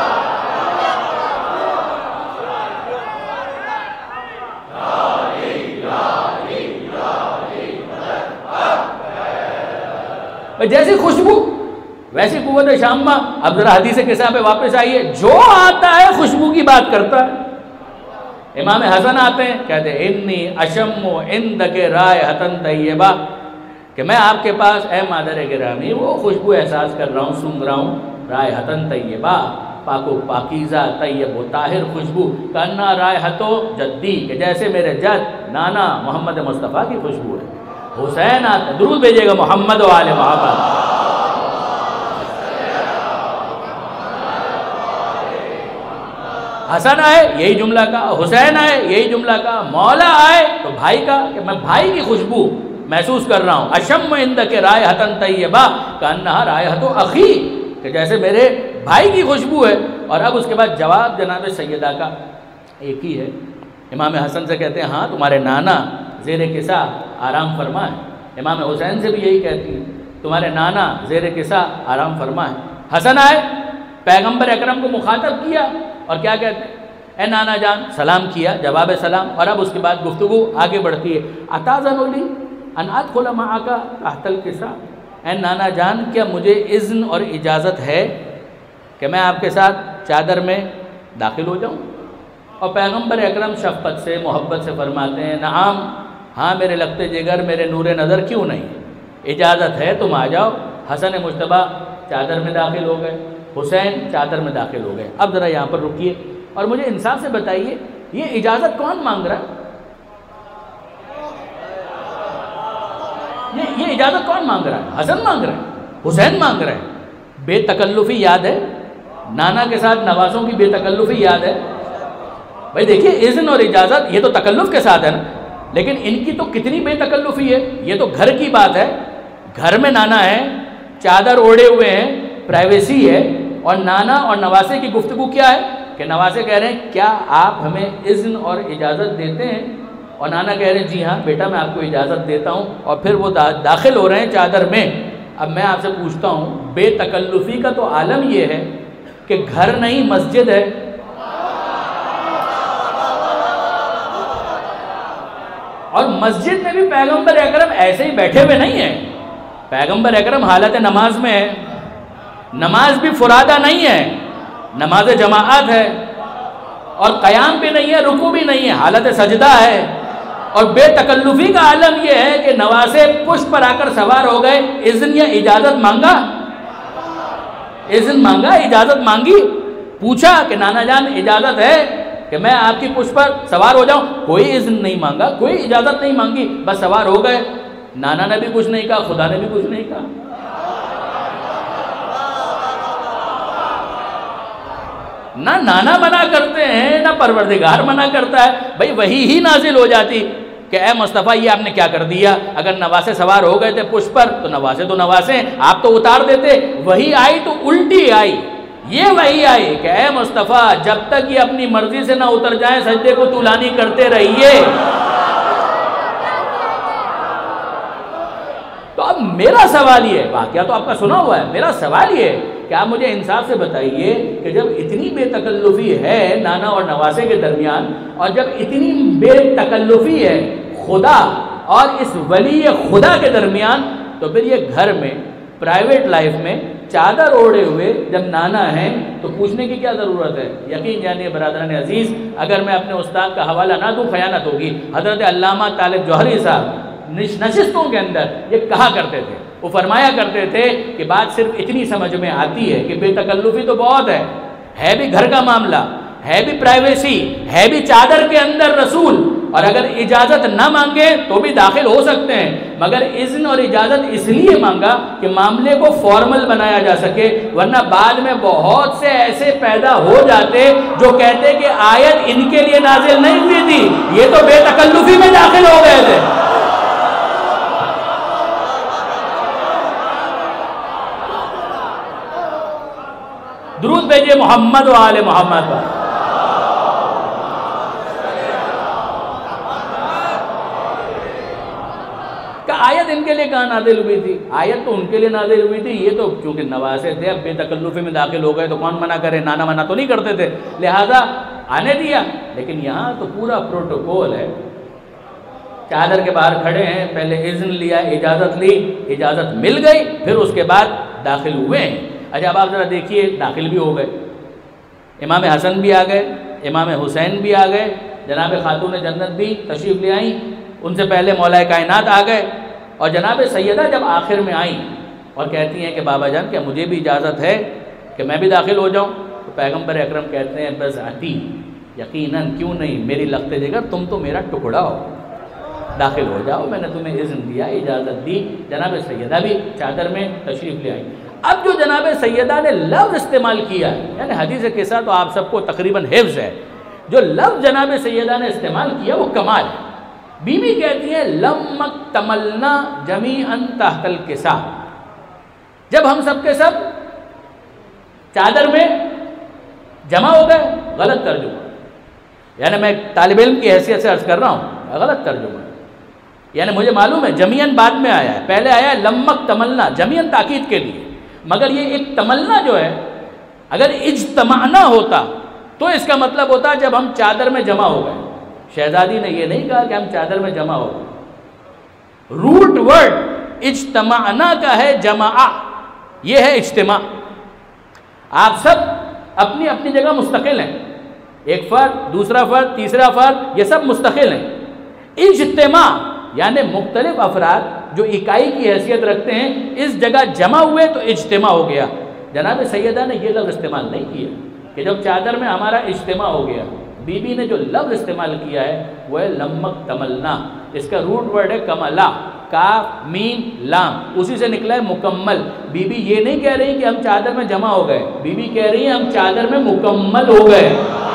S1: جیسی خوشبو ویسی قوت شامہ. اب ذرا حدیث کے حساب پہ واپس آئیے. جو آتا ہے خوشبو کی بات کرتا ہے. امام حسن آتے ہیں، کہتے ہیں انی اشم عندک رائحۃ طیبہ، کہ میں آپ کے پاس اے مادر گرامی وہ خوشبو احساس کر رہا ہوں، سونگھ رہا ہوں، رائحۃ طیبہ، پاک و پاکیزہ، طیب و طاہر خوشبو، کانا رائحۃ جدی، کہ جیسے میرے جد نانا محمد مصطفیٰ کی خوشبو ہے۔ حسین آتے، درود بھیجیے گا محمد و آل محمد۔ حسن آئے یہی جملہ کا، حسین آئے یہی جملہ کا، مولا آئے تو بھائی کا، کہ میں بھائی کی خوشبو محسوس کر رہا ہوں۔ اشم عندک رائحۃ طیبہ کانہا رائحۃ اخی، کہ جیسے میرے بھائی کی خوشبو ہے۔ اور اب اس کے بعد جواب جناب سیدہ کا ایک ہی ہے، امام حسن سے کہتے ہیں ہاں تمہارے نانا زیر کسا آرام فرما ہے، امام حسین سے بھی یہی کہتی ہیں تمہارے نانا زیر کسا آرام فرما ہے۔ حسن آئے پیغمبر اکرم کو مخاطب کیا اور کیا کہتے ہیں، اے نانا جان، سلام کیا، جواب سلام، اور اب اس کے بعد گفتگو آگے بڑھتی ہے۔ اتاذن لی ان ادخل معک تحت الکسا، اے نانا جان کیا مجھے اذن اور اجازت ہے کہ میں آپ کے ساتھ چادر میں داخل ہو جاؤں؟ اور پیغمبر اکرم شفقت سے محبت سے فرماتے ہیں نعم، ہاں میرے لگتے جگر، میرے نور نظر، کیوں نہیں، اجازت ہے تم آ جاؤ۔ حسن مجتبیٰ چادر میں داخل ہو گئے، حسین چادر میں داخل ہو گئے۔ اب ذرا یہاں پر رکیے اور مجھے انصاف سے بتائیے یہ اجازت کون مانگ رہا ہے؟ یہ یہ اجازت کون مانگ رہا ہے؟ حسن مانگ رہا ہے، حسین مانگ رہا ہے؟ بے تکلفی یاد ہے، نانا کے ساتھ نوازوں کی بے تکلفی یاد ہے؟ بھائی دیکھیے اذن اور اجازت یہ تو تکلف کے ساتھ ہے نا، لیکن ان کی تو کتنی بے تکلفی ہے، یہ تو گھر کی بات ہے، گھر میں نانا ہے، چادر اوڑھے ہوئے ہیں، پرائیویسی ہے، اور نانا اور نواسے کی گفتگو کیا ہے کہ نواسے کہہ رہے ہیں کیا آپ ہمیں اذن اور اجازت دیتے ہیں؟ اور نانا کہہ رہے ہیں جی ہاں بیٹا میں آپ کو اجازت دیتا ہوں، اور پھر وہ داخل ہو رہے ہیں چادر میں۔ اب میں آپ سے پوچھتا ہوں بے تکلفی کا تو عالم یہ ہے کہ گھر نہیں مسجد ہے، اور مسجد میں بھی پیغمبر اکرم ایسے ہی بیٹھے ہوئے نہیں ہیں، پیغمبر اکرم حالت نماز میں ہے، نماز بھی فرادہ نہیں ہے، نماز جماعت ہے، اور قیام بھی نہیں ہے، رکوع بھی نہیں ہے، حالت سجدہ ہے۔ اور بے تکلفی کا عالم یہ ہے کہ نواسے پشت پر آ کر سوار ہو گئے، اذن یا اجازت مانگا، اذن مانگا، اجازت مانگی، پوچھا کہ نانا جان اجازت ہے کہ میں آپ کی پشت پر سوار ہو جاؤں؟ کوئی اذن نہیں مانگا، کوئی اجازت نہیں مانگی، بس سوار ہو گئے۔ نانا نے بھی کچھ نہیں کہا، خدا نے بھی کچھ نہیں کہا۔ نہ نانا منع کرتے ہیں نہ پروردگار منع کرتا ہے، بھائی وہی ہی نازل ہو جاتی کہ اے مصطفیٰ یہ آپ نے کیا کر دیا، اگر نواسے سوار ہو گئے تھے پشت پر تو نواسے تو نواسے آپ تو اتار دیتے، وہی آئی تو الٹی آئی، یہ وہی آئی کہ اے مصطفیٰ جب تک یہ اپنی مرضی سے نہ اتر جائیں سجدے کو طولانی کرتے رہیے۔ تو اب میرا سوال یہ ہے، واقعہ تو آپ کا سنا ہوا ہے، میرا سوال یہ ہے کہ آپ مجھے انصاف سے بتائیے کہ جب اتنی بے تکلفی ہے نانا اور نواسے کے درمیان، اور جب اتنی بے تکلفی ہے خدا اور اس ولی خدا کے درمیان، تو پھر یہ گھر میں پرائیویٹ لائف میں چادر اوڑھے ہوئے جب نانا ہے تو پوچھنے کی کیا ضرورت ہے؟ یقین جانیے برادران عزیز، اگر میں اپنے استاد کا حوالہ نہ دوں خیانت ہوگی۔ حضرت علامہ طالب جوہری صاحب نشستوں کے اندر یہ کہا کرتے تھے، وہ فرمایا کرتے تھے کہ بات صرف اتنی سمجھ میں آتی ہے کہ بے تکلفی تو بہت ہے، ہے بھی گھر کا معاملہ، ہے بھی پرائیویسی، ہے بھی چادر کے اندر رسول، اور اگر اجازت نہ مانگے تو بھی داخل ہو سکتے ہیں، مگر اذن اور اجازت اس لیے مانگا کہ معاملے کو فارمل بنایا جا سکے، ورنہ بعد میں بہت سے ایسے پیدا ہو جاتے جو کہتے کہ آیت ان کے لیے نازل نہیں ہوئی تھی، یہ تو بے تکلفی میں داخل ہو گئے تھے۔ درود بھیجئے محمد و آل محمد پر۔ کہ آیت ان کے لیے کہاں نازل ہوئی تھی؟ آیت تو ان کے لیے نازل ہوئی تھی، یہ تو چونکہ نواسے تھے اب بے تکلفی میں داخل ہو گئے تو کون منع کرے، نانا منع تو نہیں کرتے تھے، لہذا آنے دیا۔ لیکن یہاں تو پورا پروٹوکول ہے، چادر کے باہر کھڑے ہیں، پہلے اذن لیا، اجازت لی، اجازت مل گئی، پھر اس کے بعد داخل ہوئے ہیں۔ اچھا اب آپ ذرا دیکھیے، داخل بھی ہو گئے، امام حسن بھی آ گئے، امام حسین بھی آ گئے، جناب خاتون جنت بھی تشریف لے آئیں، ان سے پہلے مولا کائنات آ گئے، اور جناب سیدہ جب آخر میں آئیں اور کہتی ہیں کہ بابا جان کیا مجھے بھی اجازت ہے کہ میں بھی داخل ہو جاؤں؟ تو پیغمبر اکرم کہتے ہیں بس آتی، یقیناً کیوں نہیں، میری لخت جگر تم تو میرا ٹکڑا ہو، داخل ہو جاؤ، میں نے تمہیں اذن دیا، اجازت دی۔ جناب سیدہ بھی چادر میں تشریف لے آئی۔ اب جو جناب سیدہ نے لفظ استعمال کیا ہے، یعنی حدیث کے ساتھ تو آپ سب کو تقریباً حفظ ہے، جو لفظ جناب سیدہ نے استعمال کیا وہ کمال ہے۔ بی بی کہتی ہیں لمک تملنا جمیعاً تحت الکساء، جب ہم سب کے سب چادر میں جمع ہو گئے، غلط ترجمہ، یعنی میں طالب علم کی حیثیت سے عرض کر رہا ہوں، غلط ترجمہ، یعنی مجھے معلوم ہے جمیعاً بعد میں آیا ہے، پہلے آیا ہے لمک تملنا، جمیعاً تاکید کے لیے، مگر یہ ایک تملنا جو ہے اگر اجتماعنا ہوتا تو اس کا مطلب ہوتا جب ہم چادر میں جمع ہو گئے۔ شہزادی نے یہ نہیں کہا کہ ہم چادر میں جمع ہو گئے، روٹ ورڈ اجتماعنا کا ہے جمع، یہ ہے اجتماع۔ آپ سب اپنی اپنی جگہ مستقل ہیں، ایک فرد، دوسرا فرد، تیسرا فرد، یہ سب مستقل ہیں۔ اجتماع یعنی مختلف افراد جو اکائی کی حیثیت رکھتے ہیں اس جگہ جمع ہوئے تو اجتماع ہو گیا۔ جناب سیدہ نے یہ لفظ استعمال نہیں کیا کہ جب چادر میں ہمارا اجتماع ہو گیا، بی بی نے جو لفظ استعمال کیا ہے وہ ہے لمک تملنا، اس کا روٹ ورڈ ہے کملا، کاف میم لام، اسی سے نکلا ہے مکمل۔ بی بی یہ نہیں کہہ رہی کہ ہم چادر میں جمع ہو گئے، بی بی کہہ رہی ہیں ہم چادر میں مکمل ہو گئے،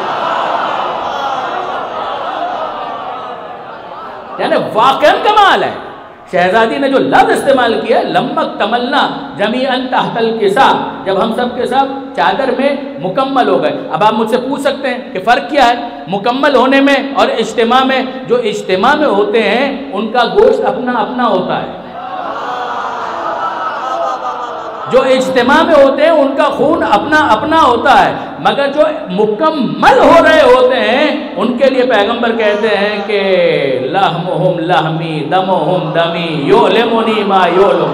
S1: یعنی واقعاً کمال ہے۔ شہزادی نے جو لفظ استعمال کیا ہے لمک تملنا جمیعاً تحت الکساء، جب ہم سب کے سب چادر میں مکمل ہو گئے۔ اب آپ مجھ سے پوچھ سکتے ہیں کہ فرق کیا ہے مکمل ہونے میں اور اجتماع میں؟ جو اجتماع میں ہوتے ہیں ان کا گوشت اپنا اپنا ہوتا ہے، جو اجتماع میں ہوتے ہیں ان کا خون اپنا اپنا ہوتا ہے، مگر جو مکمل ہو رہے ہوتے ہیں ان کے لیے پیغمبر کہتے ہیں کہ لحمہم لحمی دمہم دمی یعلمنی ما یعلم۔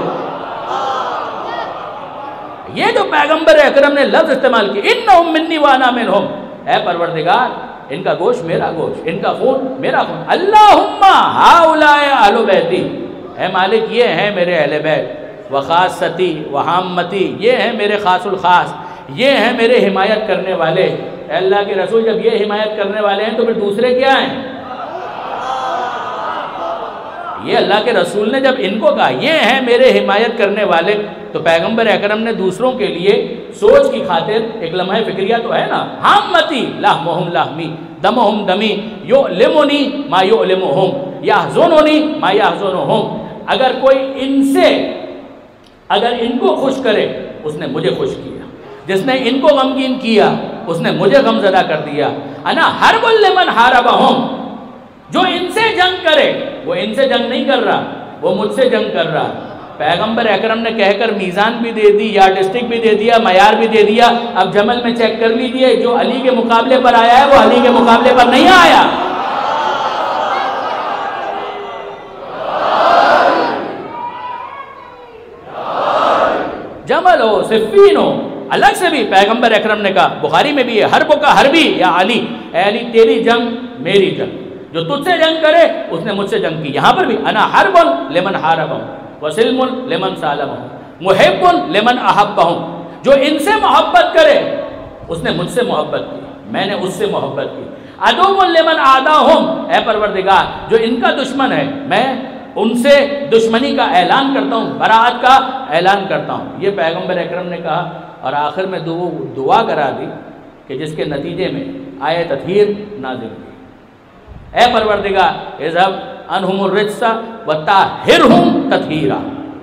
S1: یہ جو پیغمبر اکرم نے لفظ استعمال کی انہم منی وانا منہم، اے پروردگار ان کا گوشت میرا گوشت، ان کا خون میرا خون، اللہم ہؤلاء اہل بیتی، اے مالک یہ ہیں میرے اہل بیت، وخاصتی وحامتی یہ ہیں میرے خاص الخاص، یہ ہیں میرے حمایت کرنے والے۔ اے اللہ کے رسول جب یہ حمایت کرنے والے ہیں تو پھر دوسرے کیا ہیں؟ یہ اللہ کے رسول نے جب ان کو کہا یہ ہیں میرے حمایت کرنے والے، تو پیغمبر اکرم نے دوسروں کے لیے سوچ کی خاطر ایک لمحہ فکریہ تو ہے نا، حامتی لحمہم لحمی دمہم دمی یعلمنی ما یعلمہم یحزننی ما یحزنہم، اگر کوئی ان سے اگر ان کو خوش کرے اس نے مجھے خوش کیا، جس نے ان کو غمگین کیا اس نے مجھے غم زدہ کر دیا۔ انا حرب لمن حاربہم، جو ان سے جنگ کرے وہ ان سے جنگ نہیں کر رہا، وہ مجھ سے جنگ کر رہا۔ پیغمبر اکرم نے کہہ کر میزان بھی دے دی، یارڈ اسٹک بھی دے دیا، معیار بھی دے دیا۔ اب جمل میں چیک کر لیجئے، جو علی کے مقابلے پر آیا ہے وہ علی کے مقابلے پر نہیں آیا۔ جمل ہو صفین ہو، الگ سے بھی پیغمبر اکرم نے کہا، بخاری میں بھی ہے، حرب کا حربی یا علی، اے علی تیری جنگ میری جنگ، جو تجھ سے جنگ کرے اس نے مجھ سے جنگ کی۔ یہاں پر بھی انا حرب لمن حاربہم وسلم لمن سالمہم محب لمن احبہم، جو ان سے محبت کرے اس نے مجھ سے محبت کی، میں نے اس سے محبت کی۔ عدو لمن عاداہم، اے پروردگار جو ان کا دشمن ہے میں ان سے دشمنی کا اعلان کرتا ہوں، براعت کا اعلان کرتا ہوں۔ یہ پیغمبر اکرم نے کہا اور آخر میں دعا کرا دی کہ جس کے نتیجے میں آیت تطہیر نازل ہوئی، اے پروردگار اذهب عنہم الرجس وطہرہم تطہیرا۔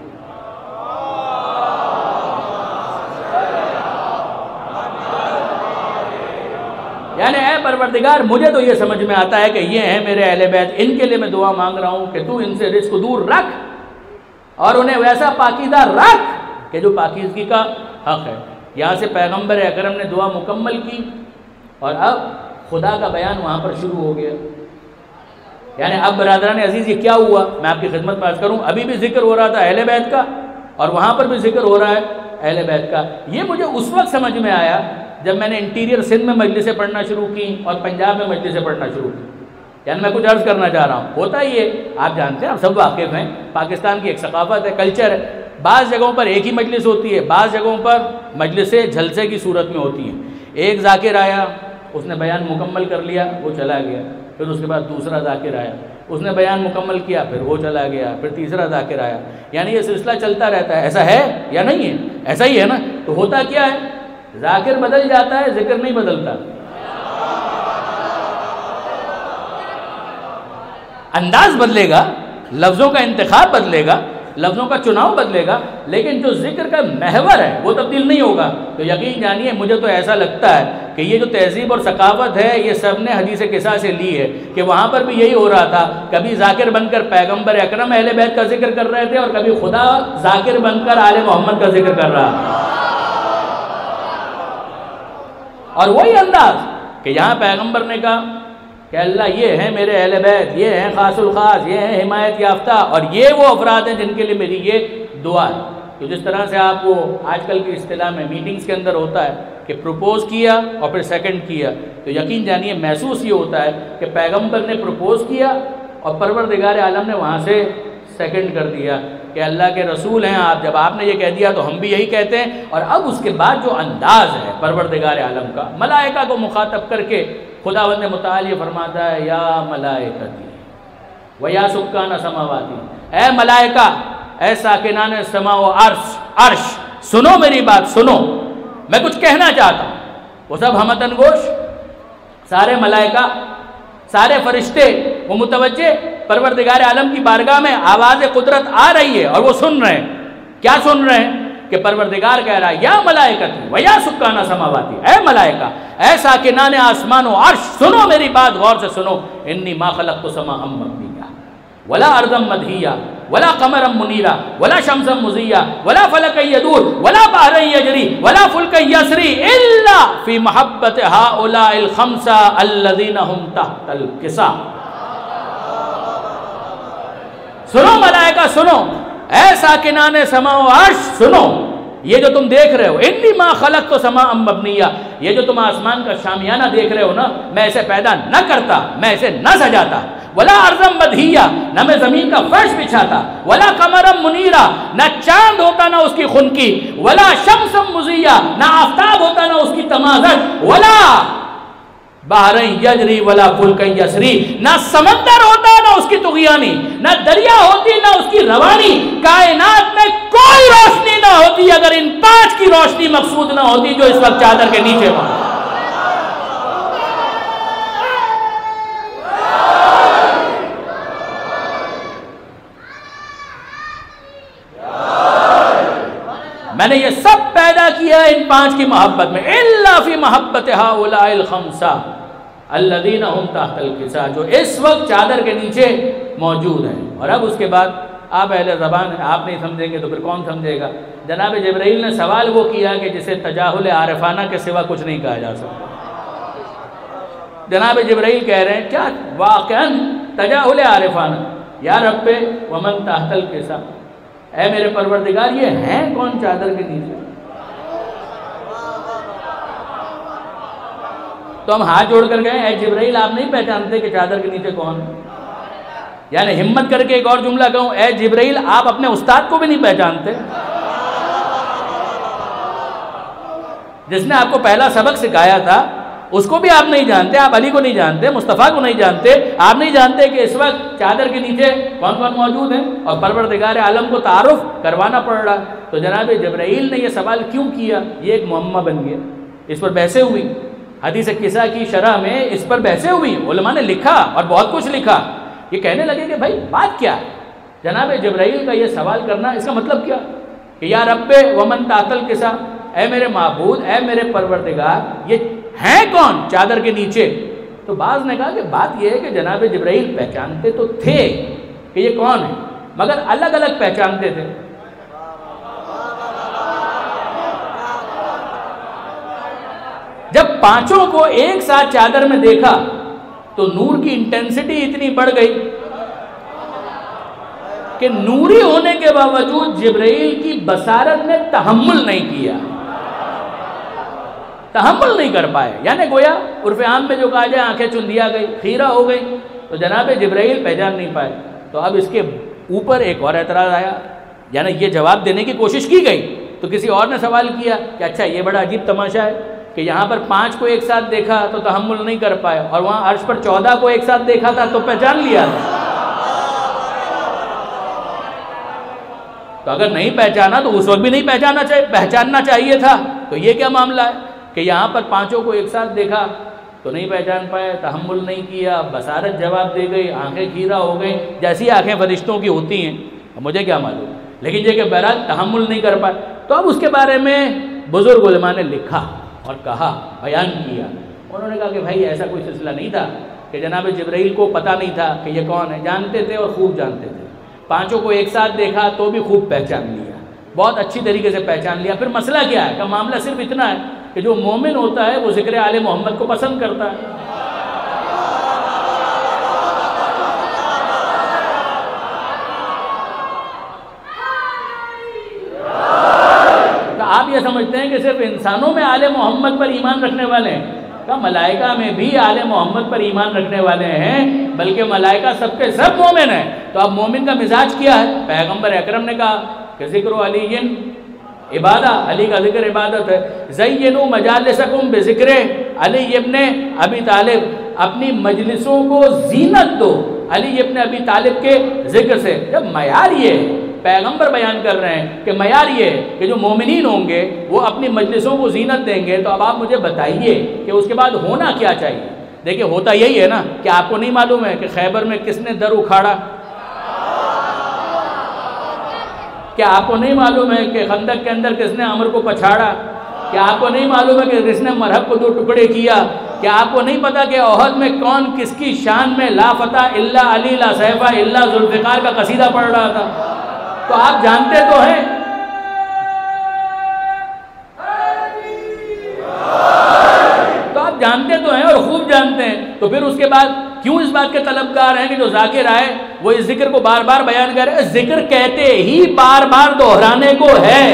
S1: یعنی اے پروردگار مجھے تو یہ سمجھ میں آتا ہے کہ یہ ہیں میرے اہل بیت، ان کے لیے میں دعا مانگ رہا ہوں کہ تو ان سے رزق دور رکھ اور انہیں ویسا پاکیزہ رکھ کہ جو پاکیزگی کا حق ہے۔ یہاں سے پیغمبر اکرم نے دعا مکمل کی اور اب خدا کا بیان وہاں پر شروع ہو گیا۔ یعنی اب برادران عزیز یہ کیا ہوا، میں آپ کی خدمت میں عرض کروں، ابھی بھی ذکر ہو رہا تھا اہل بیت کا اور وہاں پر بھی ذکر ہو رہا ہے اہل بیت کا۔ یہ مجھے اس وقت سمجھ میں آیا جب میں نے انٹیریئر سندھ میں مجلسیں پڑھنا شروع کی اور پنجاب میں مجلسیں پڑھنا شروع کی۔ یعنی میں کچھ عرض کرنا چاہ رہا ہوں، ہوتا ہی ہے، آپ جانتے ہیں، آپ سب واقف ہیں، پاکستان کی ایک ثقافت ہے، کلچر ہے، بعض جگہوں پر ایک ہی مجلس ہوتی ہے، بعض جگہوں پر مجلسیں جھلسے کی صورت میں ہوتی ہیں. ایک ذاکر آیا، اس نے بیان مکمل کر لیا، وہ چلا گیا، پھر اس کے بعد دوسرا ذاکر آیا، اس نے بیان مکمل کیا، پھر وہ چلا گیا، پھر تیسرا ذاکر آیا، یعنی یہ سلسلہ چلتا رہتا ہے. ایسا ہے یا نہیں ہے؟ ایسا ہی ہے نا. تو ہوتا کیا ہے، ذاکر بدل جاتا ہے، ذکر نہیں بدلتا. انداز بدلے گا، لفظوں کا انتخاب بدلے گا، لفظوں کا چناؤ بدلے گا، لیکن جو ذکر کا محور ہے وہ تبدیل نہیں ہوگا. تو یقین جانیے، مجھے تو ایسا لگتا ہے کہ یہ جو تہذیب اور ثقافت ہے، یہ سب نے حدیث قصہ سے لی ہے، کہ وہاں پر بھی یہی ہو رہا تھا، کبھی ذاکر بن کر پیغمبر اکرم اہل بیت کا ذکر کر رہے تھے، اور کبھی خدا ذاکر بن کر آل محمد کا ذکر کر رہا تھا. اور وہی انداز کہ یہاں پیغمبر نے کہا کہ اللہ یہ ہیں میرے اہل بیت، یہ ہیں خاص الخاص، یہ ہیں حمایت یافتہ، اور یہ وہ افراد ہیں جن کے لیے میری یہ دعا ہے. تو جس طرح سے آپ کو آج کل کی اصطلاح میں میٹنگز کے اندر ہوتا ہے کہ پروپوز کیا اور پھر سیکنڈ کیا، تو یقین جانیے محسوس یہ ہوتا ہے کہ پیغمبر نے پروپوز کیا اور پروردگار عالم نے وہاں سے سیکنڈ کر دیا کہ اللہ کے رسول ہیں آپ، جب آپ نے یہ کہہ دیا تو ہم بھی یہی کہتے ہیں. اور اب اس کے بعد جو انداز ہے پروردگار عالم کا، ملائکہ کو مخاطب کر کے خداوند متعال یہ فرماتا ہے، یا ملائکتی و یا سکان سماواتی، اے ملائکہ، اے ساکنان سما و عرش عرش سنو میری بات، سنو، میں کچھ کہنا چاہتا ہوں. وہ سب ہمتن گوش، سارے ملائکہ، سارے فرشتے وہ متوجہ پروردگار عالم کی بارگاہ میں، آواز قدرت آ رہی ہے اور وہ سن رہے ہیں. کیا سن رہے ہیں؟ کہ پروردگار کہہ رہا ہے، یا ملائکتی و یا سکان سماواتی، اے ملائکہ، اے ساکنان آسمان و عرش، سنو میری بات، غور سے سنو. انی ما خلقت سماء مبنیہ ولا ارضا مدحیہ ولا قمرا منیرا ولا شمسا مضیہ ولا فلکا یدور ولا بحرا یجری ولا فلکا یسری الا فی محبت ہؤلاء الخمسہ الذین هم تحت الکسا. سنو ملائکہ، سنو، اے ساکنان سما و عرش، سنو، یہ جو تم دیکھ رہے ہو، انی ما خلقت سماء مبنیہ، یہ جو تم آسمان کا شامیانہ دیکھ رہے ہو نا، میں اسے پیدا نہ کرتا، میں اسے نہ سجاتا. ولا ارضا مدحیہ، نہ میں زمین کا فرش بچھاتا. ولا قمرا منیرا، نہ چاند ہوتا نہ اس کی خنکی. ولا شمسا مضیہ، نہ آفتاب ہوتا نہ اس کی تمازٹ. ولا بحر یجری ولا فلک یسری، نہ سمندر ہوتا نہ اس کی طغیانی، نہ دریا ہوتی نہ اس کی روانی. کائنات میں کوئی روشنی نہ ہوتی اگر ان پانچ کی روشنی مقصود نہ ہوتی جو اس وقت چادر کے نیچے ہو. میں نے یہ سب پیدا کیا ہے ان پانچ کی محبت میں. الا فی محبت ہؤلاء الخمسہ الذین هم تحت الکسا، جو اس وقت چادر کے نیچے موجود ہیں. اور اب اس کے بعد آپ اہل زبان ہیں، آپ نہیں سمجھیں گے تو پھر کون سمجھے گا. جناب جبرائیل نے سوال وہ کیا کہ جسے تجاہل عارفانہ کے سوا کچھ نہیں کہا جا سکتا. جناب جبرائیل کہہ رہے ہیں کیا واقعاً تجاہل عارفانہ، یا رب ومن تحت الکسا، اے میرے پروردگار یہ ہیں کون چادر کے نیچے؟ تو ہم ہاتھ جوڑ کر گئے، اے جبرائیل آپ نہیں پہچانتے کہ چادر کے نیچے کون ہے؟ یعنی ہمت کر کے ایک اور جملہ کہوں، اے جبرائیل آپ اپنے استاد کو بھی نہیں پہچانتے، جس نے آپ کو پہلا سبق سکھایا تھا اس کو بھی آپ نہیں جانتے، آپ علی کو نہیں جانتے، مصطفیٰ کو نہیں جانتے، آپ نہیں جانتے کہ اس وقت چادر کے نیچے کون کون موجود ہیں، اور پروردگار عالم کو تعارف کروانا پڑ رہا. تو جناب جبرائیل نے یہ سوال کیوں کیا؟ یہ ایک معمہ بن گیا، اس پر بحثیں ہوئی. حدیث قصہ کی شرح میں اس پر بحثیں ہوئی، علماء نے لکھا اور بہت کچھ لکھا. یہ کہنے لگے کہ بھائی بات کیا ہے؟ جناب جبرائیل کا یہ سوال کرنا، اس کا مطلب کیا کہ یا رب ومن تحت الکسا، اے میرے معبود، اے میرے پروردگار یہ ہیں کون چادر کے نیچے؟ تو بعض نے کہا کہ بات یہ ہے کہ جناب جبرائیل پہچانتے تو تھے کہ یہ کون ہے، مگر الگ الگ پہچانتے تھے. جب پانچوں کو ایک ساتھ چادر میں دیکھا تو نور کی انٹینسٹی اتنی بڑھ گئی کہ نوری ہونے کے باوجود جبرائیل کی بصارت نے تحمل نہیں کیا، تحمل نہیں کر پائے. یعنی گویا عرف عام میں جو کہا جائے آنکھیں چندیا گئی، خیرہ ہو گئی. تو جناب جبرائیل پہچان نہیں پائے. تو اب اس کے اوپر ایک اور اعتراض آیا، یعنی یہ جواب دینے کی کوشش کی گئی تو کسی اور نے سوال کیا کہ اچھا یہ بڑا عجیب تماشا ہے کہ یہاں پر پانچ کو ایک ساتھ دیکھا تو تحمل نہیں کر پائے، اور وہاں عرش پر چودہ کو ایک ساتھ دیکھا تھا تو پہچان لیا تھا. تو اگر نہیں پہچانا تو اس وقت بھی نہیں پہچانا چاہیے پہچاننا چاہیے تھا. تو یہ کیا معاملہ ہے کہ یہاں پر پانچوں کو ایک ساتھ دیکھا تو نہیں پہچان پائے، تحمل نہیں کیا، بصارت جواب دے گئی، آنکھیں کھیرا ہو گئیں، جیسی آنکھیں فرشتوں کی ہوتی ہیں، مجھے کیا معلوم، لیکن یہ کہ بہرحال تحمل نہیں کر پائے. تو اب اس کے بارے میں بزرگ علماء نے لکھا اور کہا، بیان کیا. انہوں نے کہا کہ بھائی ایسا کوئی سلسلہ نہیں تھا کہ جناب جبرائیل کو پتہ نہیں تھا کہ یہ کون ہے، جانتے تھے اور خوب جانتے تھے. پانچوں کو ایک ساتھ دیکھا تو بھی خوب پہچان لیا، بہت اچھی طریقے سے پہچان لیا. پھر مسئلہ کیا ہے کہ معاملہ صرف اتنا ہے کہ جو مومن ہوتا ہے وہ ذکر آل محمد کو پسند کرتا ہے. آپ یہ سمجھتے ہیں کہ صرف انسانوں میں آل محمد پر ایمان رکھنے والے ہیں؟ کہ ملائکہ میں بھی آل محمد پر ایمان رکھنے والے ہیں، بلکہ ملائکہ سب کے سب مومن ہیں. تو اب مومن کا مزاج کیا ہے؟ پیغمبر اکرم نے کہا کہ ذکر علی عبادہ، علی کا ذکر عبادت ہے. زینوا مجالسکم بذکر علی ابن ابی طالب، اپنی مجلسوں کو زینت دو علی ابن ابی طالب کے ذکر سے. جب معیار یہ ہے، پیغمبر بیان کر رہے ہیں کہ معیار یہ ہے کہ جو مومنین ہوں گے وہ اپنی مجلسوں کو زینت دیں گے، تو اب آپ مجھے بتائیے کہ اس کے بعد ہونا کیا چاہیے. دیکھیں ہوتا یہی ہے نا کہ آپ کو نہیں معلوم ہے کہ خیبر میں کس نے در اکھاڑا؟ کیا آپ کو نہیں معلوم ہے کہ خندق کے اندر کس نے عمر کو پچھاڑا؟ کیا آپ کو نہیں معلوم ہے کہ کس نے مرحب کو دو ٹکڑے کیا؟ کیا آپ کو نہیں پتا کہ احد میں کون کس کی شان میں لا فتح الا علی لا سیفہ الا ذوالفقار کا قصیدہ پڑھ رہا تھا؟ تو آپ جانتے تو ہیں. تو آپ جانتے تو ہیں اور خوب جانتے ہیں، تو پھر اس کے بعد کیوں اس بات کے طلبگار ہیں کہ جو ذاکر آئے وہ اس ذکر کو بار بار بیان کرے؟ ذکر کہتے ہی بار بار دہرانے کو ہے.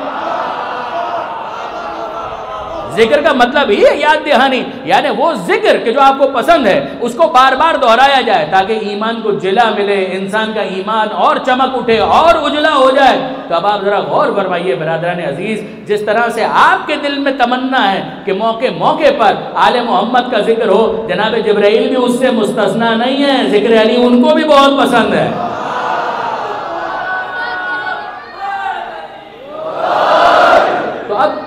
S1: ذکر کا مطلب ہی ہے یاد دہانی، یعنی وہ ذکر کہ جو آپ کو پسند ہے اس کو بار بار دہرایا جائے تاکہ ایمان کو جلا ملے، انسان کا ایمان اور چمک اٹھے اور اجلا ہو جائے. تو اب آپ ذرا غور فرمائیے برادران عزیز، جس طرح سے آپ کے دل میں تمنا ہے کہ موقع موقع پر آل محمد کا ذکر ہو، جناب جبرائیل بھی اس سے مستثنا نہیں ہے، ذکر علی ان کو بھی بہت پسند ہے. تو اب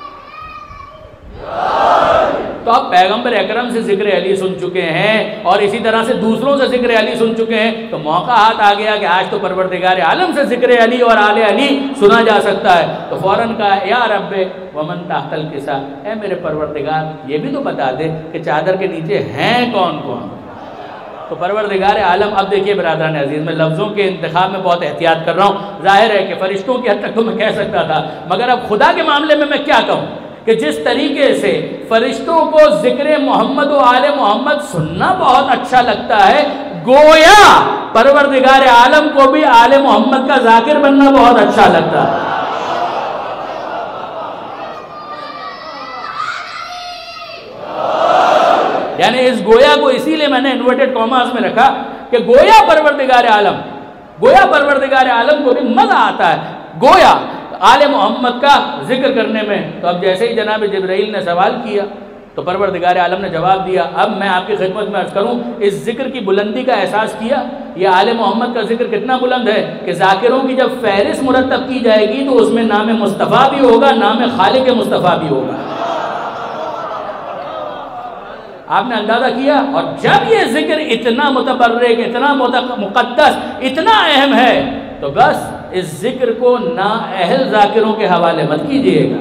S1: تو اب پیغمبر اکرم سے ذکر علی سن چکے ہیں اور اسی طرح سے دوسروں سے ذکر علی سن چکے ہیں، تو موقع ہاتھ آ گیا کہ آج تو پروردگار عالم سے ذکر علی اور آل علی سنا جا سکتا ہے. تو فوراً کہا یا رب ومن تحت الکسا، اے میرے پروردگار یہ بھی تو بتا دے کہ چادر کے نیچے ہیں کون کون. تو پروردگار عالم، اب دیکھیے برادران عزیز، میں لفظوں کے انتخاب میں بہت احتیاط کر رہا ہوں. ظاہر ہے کہ فرشتوں کی حد تک تو میں کہہ سکتا تھا، مگر اب خدا کے معاملے میں میں کیا کہوں کہ جس طریقے سے فرشتوں کو ذکر محمد و آل محمد سننا بہت اچھا لگتا ہے، گویا پروردگار عالم کو بھی آل محمد کا ذاکر بننا بہت اچھا لگتا ہے. یعنی اس گویا کو اسی لیے میں نے انورٹڈ کاماز میں رکھا کہ گویا پروردگار عالم گویا پروردگار عالم کو بھی مزہ آتا ہے گویا آل محمد کا ذکر کرنے میں. تو اب جیسے ہی جناب جبرائیل نے سوال کیا تو پروردگار عالم نے جواب دیا. اب میں آپ کی خدمت میں عرض کروں، اس ذکر کی بلندی کا احساس کیا؟ یہ آل محمد کا ذکر کتنا بلند ہے کہ ذاکروں کی جب فہرست مرتب کی جائے گی تو اس میں نام مصطفیٰ بھی ہوگا، نام خالق مصطفیٰ بھی ہوگا. آپ نے اندازہ کیا؟ اور جب یہ ذکر اتنا متبرک، اتنا مقدس، اتنا اہم ہے تو بس اس ذکر کو نااہل ذاکروں کے حوالے مت کیجئے گا.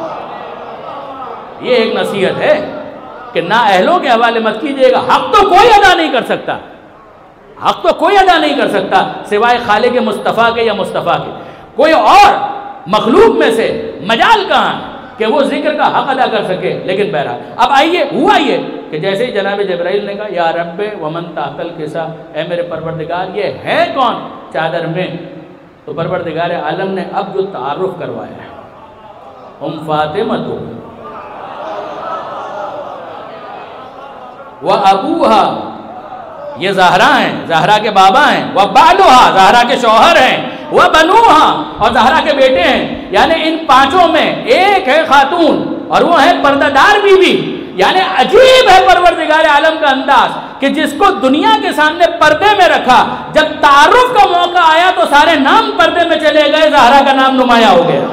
S1: یہ ایک نصیحت ہے کہ نااہلوں کے حوالے مت کیجئے گا. حق تو کوئی ادا نہیں کر سکتا، حق تو کوئی ادا نہیں کر سکتا سوائے خالق مصطفیٰ کے یا مصطفیٰ کے. کوئی اور مخلوق میں سے مجال کہاں کہ وہ ذکر کا حق ادا کر سکے. لیکن بہرحال اب آئیے، ہوا یہ کہ جیسے ہی جناب جبرائیل نے کہا یا رب ومن تحت الکسا، اے میرے پروردگار یہ ہے کون چادر میں، تو پروردگار عالم نے اب جو تعارف کروایا ہے، ام فاطمہ تو و ابوہا یہ زہرا ہیں، زہرا کے بابا ہیں، وہ بالوہا زہرا کے شوہر ہیں، وہ بنوہا اور زہرا کے بیٹے ہیں. یعنی ان پانچوں میں ایک ہے خاتون اور وہ ہے پردہ دار بی بی. یعنی عجیب ہے پروردگار عالم کا انداز کہ جس کو دنیا کے سامنے پردے میں رکھا، جب تعارف کا موقع آیا تو سارے نام پردے میں چلے گئے، زہرا کا نام نمایاں ہو گیا.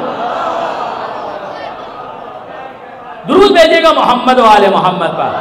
S1: درود بھیجے گا محمد و آل محمد پر.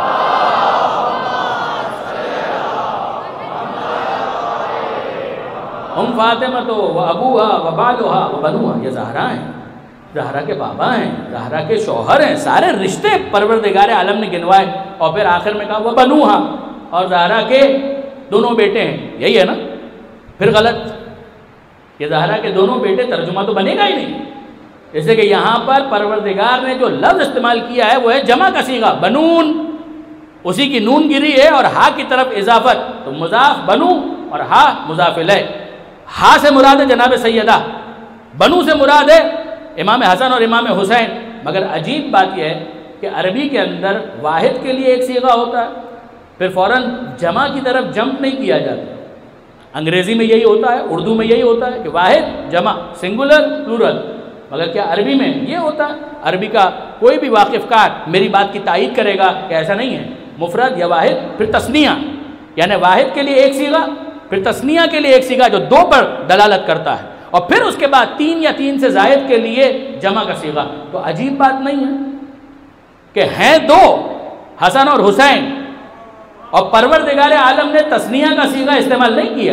S1: ہم فاطمہ تو وہ ابوہا و بالوہا و بنوہا، یہ زہرا ہیں، زہرا کے بابا ہیں، زہرا کے شوہر ہیں. سارے رشتے پروردگار عالم نے گنوائے اور پھر آخر میں کہا وہ بنوہا اور زہرا کے دونوں بیٹے ہیں. یہی ہے نا؟ پھر غلط، یہ زہرا کے دونوں بیٹے ترجمہ تو بنے گا ہی نہیں. جیسے کہ یہاں پر پروردگار نے جو لفظ استعمال کیا ہے وہ ہے جمع کا صیغہ بنون، اسی کی نون گری ہے اور ہا کی طرف اضافت، تو مضاف بنو اور ہا مضاف الیہ. ہا سے مراد ہے جناب سیدہ، بنو سے مراد ہے امام حسن اور امام حسین. مگر عجیب بات یہ ہے کہ عربی کے اندر واحد کے لیے ایک صیغہ ہوتا ہے، پھر فوراً جمع کی طرف جمپ نہیں کیا جاتا. انگریزی میں یہی ہوتا ہے، اردو میں یہی ہوتا ہے کہ واحد جمع سنگولر پلورل. مگر کیا عربی میں یہ ہوتا ہے؟ عربی کا کوئی بھی واقف کار میری بات کی تائید کرے گا کہ ایسا نہیں ہے. مفرد یا واحد پھر تثنیہ، یعنی واحد کے لیے ایک صیغہ، پھر تثنیہ کے لیے ایک صیغہ جو دو پر دلالت کرتا ہے، اور پھر اس کے بعد تین یا تین سے زائد کے لیے جمع کا صیغہ. تو عجیب بات نہیں ہے کہ ہیں دو حسن اور حسین اور پروردگار عالم نے تثنیہ کا صیغہ استعمال نہیں کیا.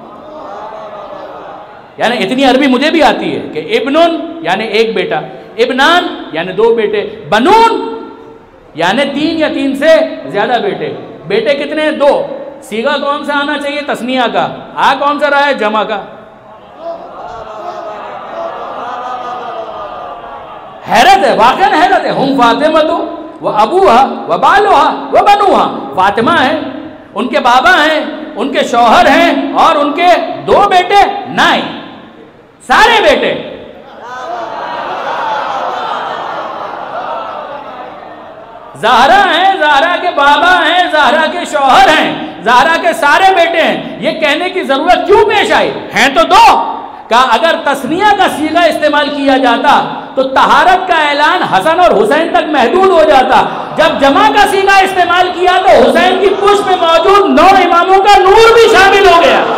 S1: یعنی اتنی عربی مجھے بھی آتی ہے کہ ابنن یعنی ایک بیٹا، ابنان یعنی دو بیٹے، بنون یعنی تین یا تین سے زیادہ بیٹے. بیٹے کتنے ہیں؟ دو. صیغہ کون سا آنا چاہیے؟ تثنیہ کا. آ کون سا رہا ہے؟ جمع کا. حیرت ہے، واقعاً حیرت ہے. ہم فاطمہ تو وہ ابوہا و بالوہا و بنوہا، فاطمہ ہیں، ان کے بابا ہیں، ان کے شوہر ہیں اور ان کے دو بیٹے نائن، سارے بیٹے. زہرا ہیں، زہرا کے بابا ہیں، زہرا کے شوہر ہیں، زہرا کے سارے بیٹے ہیں. یہ کہنے کی ضرورت کیوں پیش آئی؟ ہیں تو دو. کہ اگر تثنیہ کا صیغہ استعمال کیا جاتا تو طہارت کا اعلان حسن اور حسین تک محدود ہو جاتا. جب جمع کا صیغہ استعمال کیا تو حسین کی پشت میں موجود نو اماموں کا نور بھی شامل ہو گیا.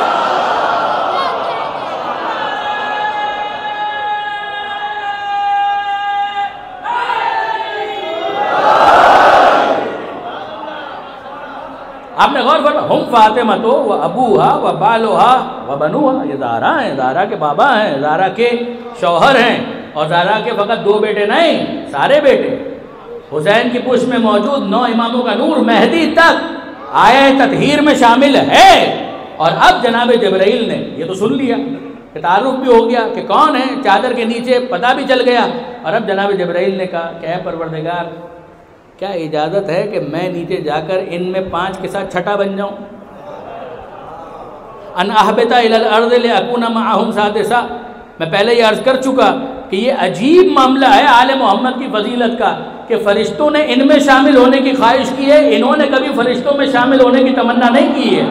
S1: آپ نے غور فرمایا، ہم فاطمہ تو وہ ابوہا و بالوہا و بنوہا، یہ زہرا ہیں، زہرا کے بابا ہیں، زہرا کے شوہر ہیں، اور زہرا کے فقط دو بیٹے نہیں، سارے بیٹے. حسین کی پشت میں موجود نو اماموں کا نور مہدی تک آیہ تطہیر میں شامل ہے. اور اب جناب جبرائیل نے یہ تو سن لیا کہ تعارف بھی ہو گیا کہ کون ہے، چادر کے نیچے پتہ بھی چل گیا. اور اب جناب جبرائیل نے کہا کہ اے پروردگار، کیا اجازت ہے کہ میں نیچے جا کر ان میں پانچ کے ساتھ چھٹا بن جاؤں؟ ان اہبط الی الارض لاکون معہم سادسا. میں پہلے یہ عرض کر چکا کہ یہ عجیب معاملہ ہے آل محمد کی فضیلت کا کہ فرشتوں نے ان میں شامل ہونے کی خواہش کی ہے، انہوں نے کبھی فرشتوں میں شامل ہونے کی تمنا نہیں کی ہے.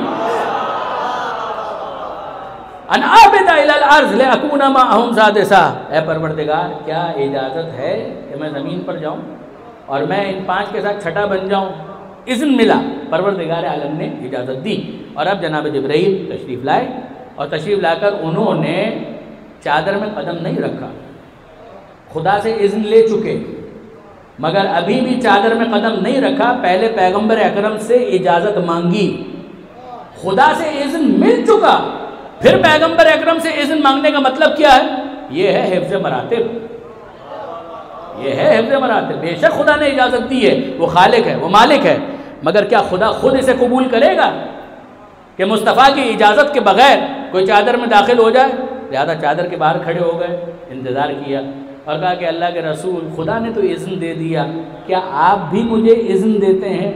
S1: ان اہبط الی الارض لاکون معہم سادسا. اے پروردگار، کیا اجازت ہے کہ میں زمین پر جاؤں اور میں ان پانچ کے ساتھ چھٹا بن جاؤں؟ اذن ملا، پروردگار عالم نے اجازت دی. اور اب جناب جبرائیل تشریف لائے اور تشریف لا کر انہوں نے چادر میں قدم نہیں رکھا. خدا سے اذن لے چکے مگر ابھی بھی چادر میں قدم نہیں رکھا. پہلے پیغمبر اکرم سے اجازت مانگی، خدا سے اذن مل چکا، پھر پیغمبر اکرم سے اذن مانگنے کا مطلب کیا ہے؟ یہ ہے حفظ مراتب، یہ ہے حفظ مراتب. بے شک خدا نے اجازت دی ہے، وہ خالق ہے، وہ مالک ہے، مگر کیا خدا خود اسے قبول کرے گا کہ مصطفیٰ کی اجازت کے بغیر کوئی چادر میں داخل ہو جائے؟ لہذا چادر کے باہر کھڑے ہو گئے، انتظار کیا اور کہا کہ اللہ کے رسول، خدا نے تو اذن دے دیا، کیا آپ بھی مجھے اذن دیتے ہیں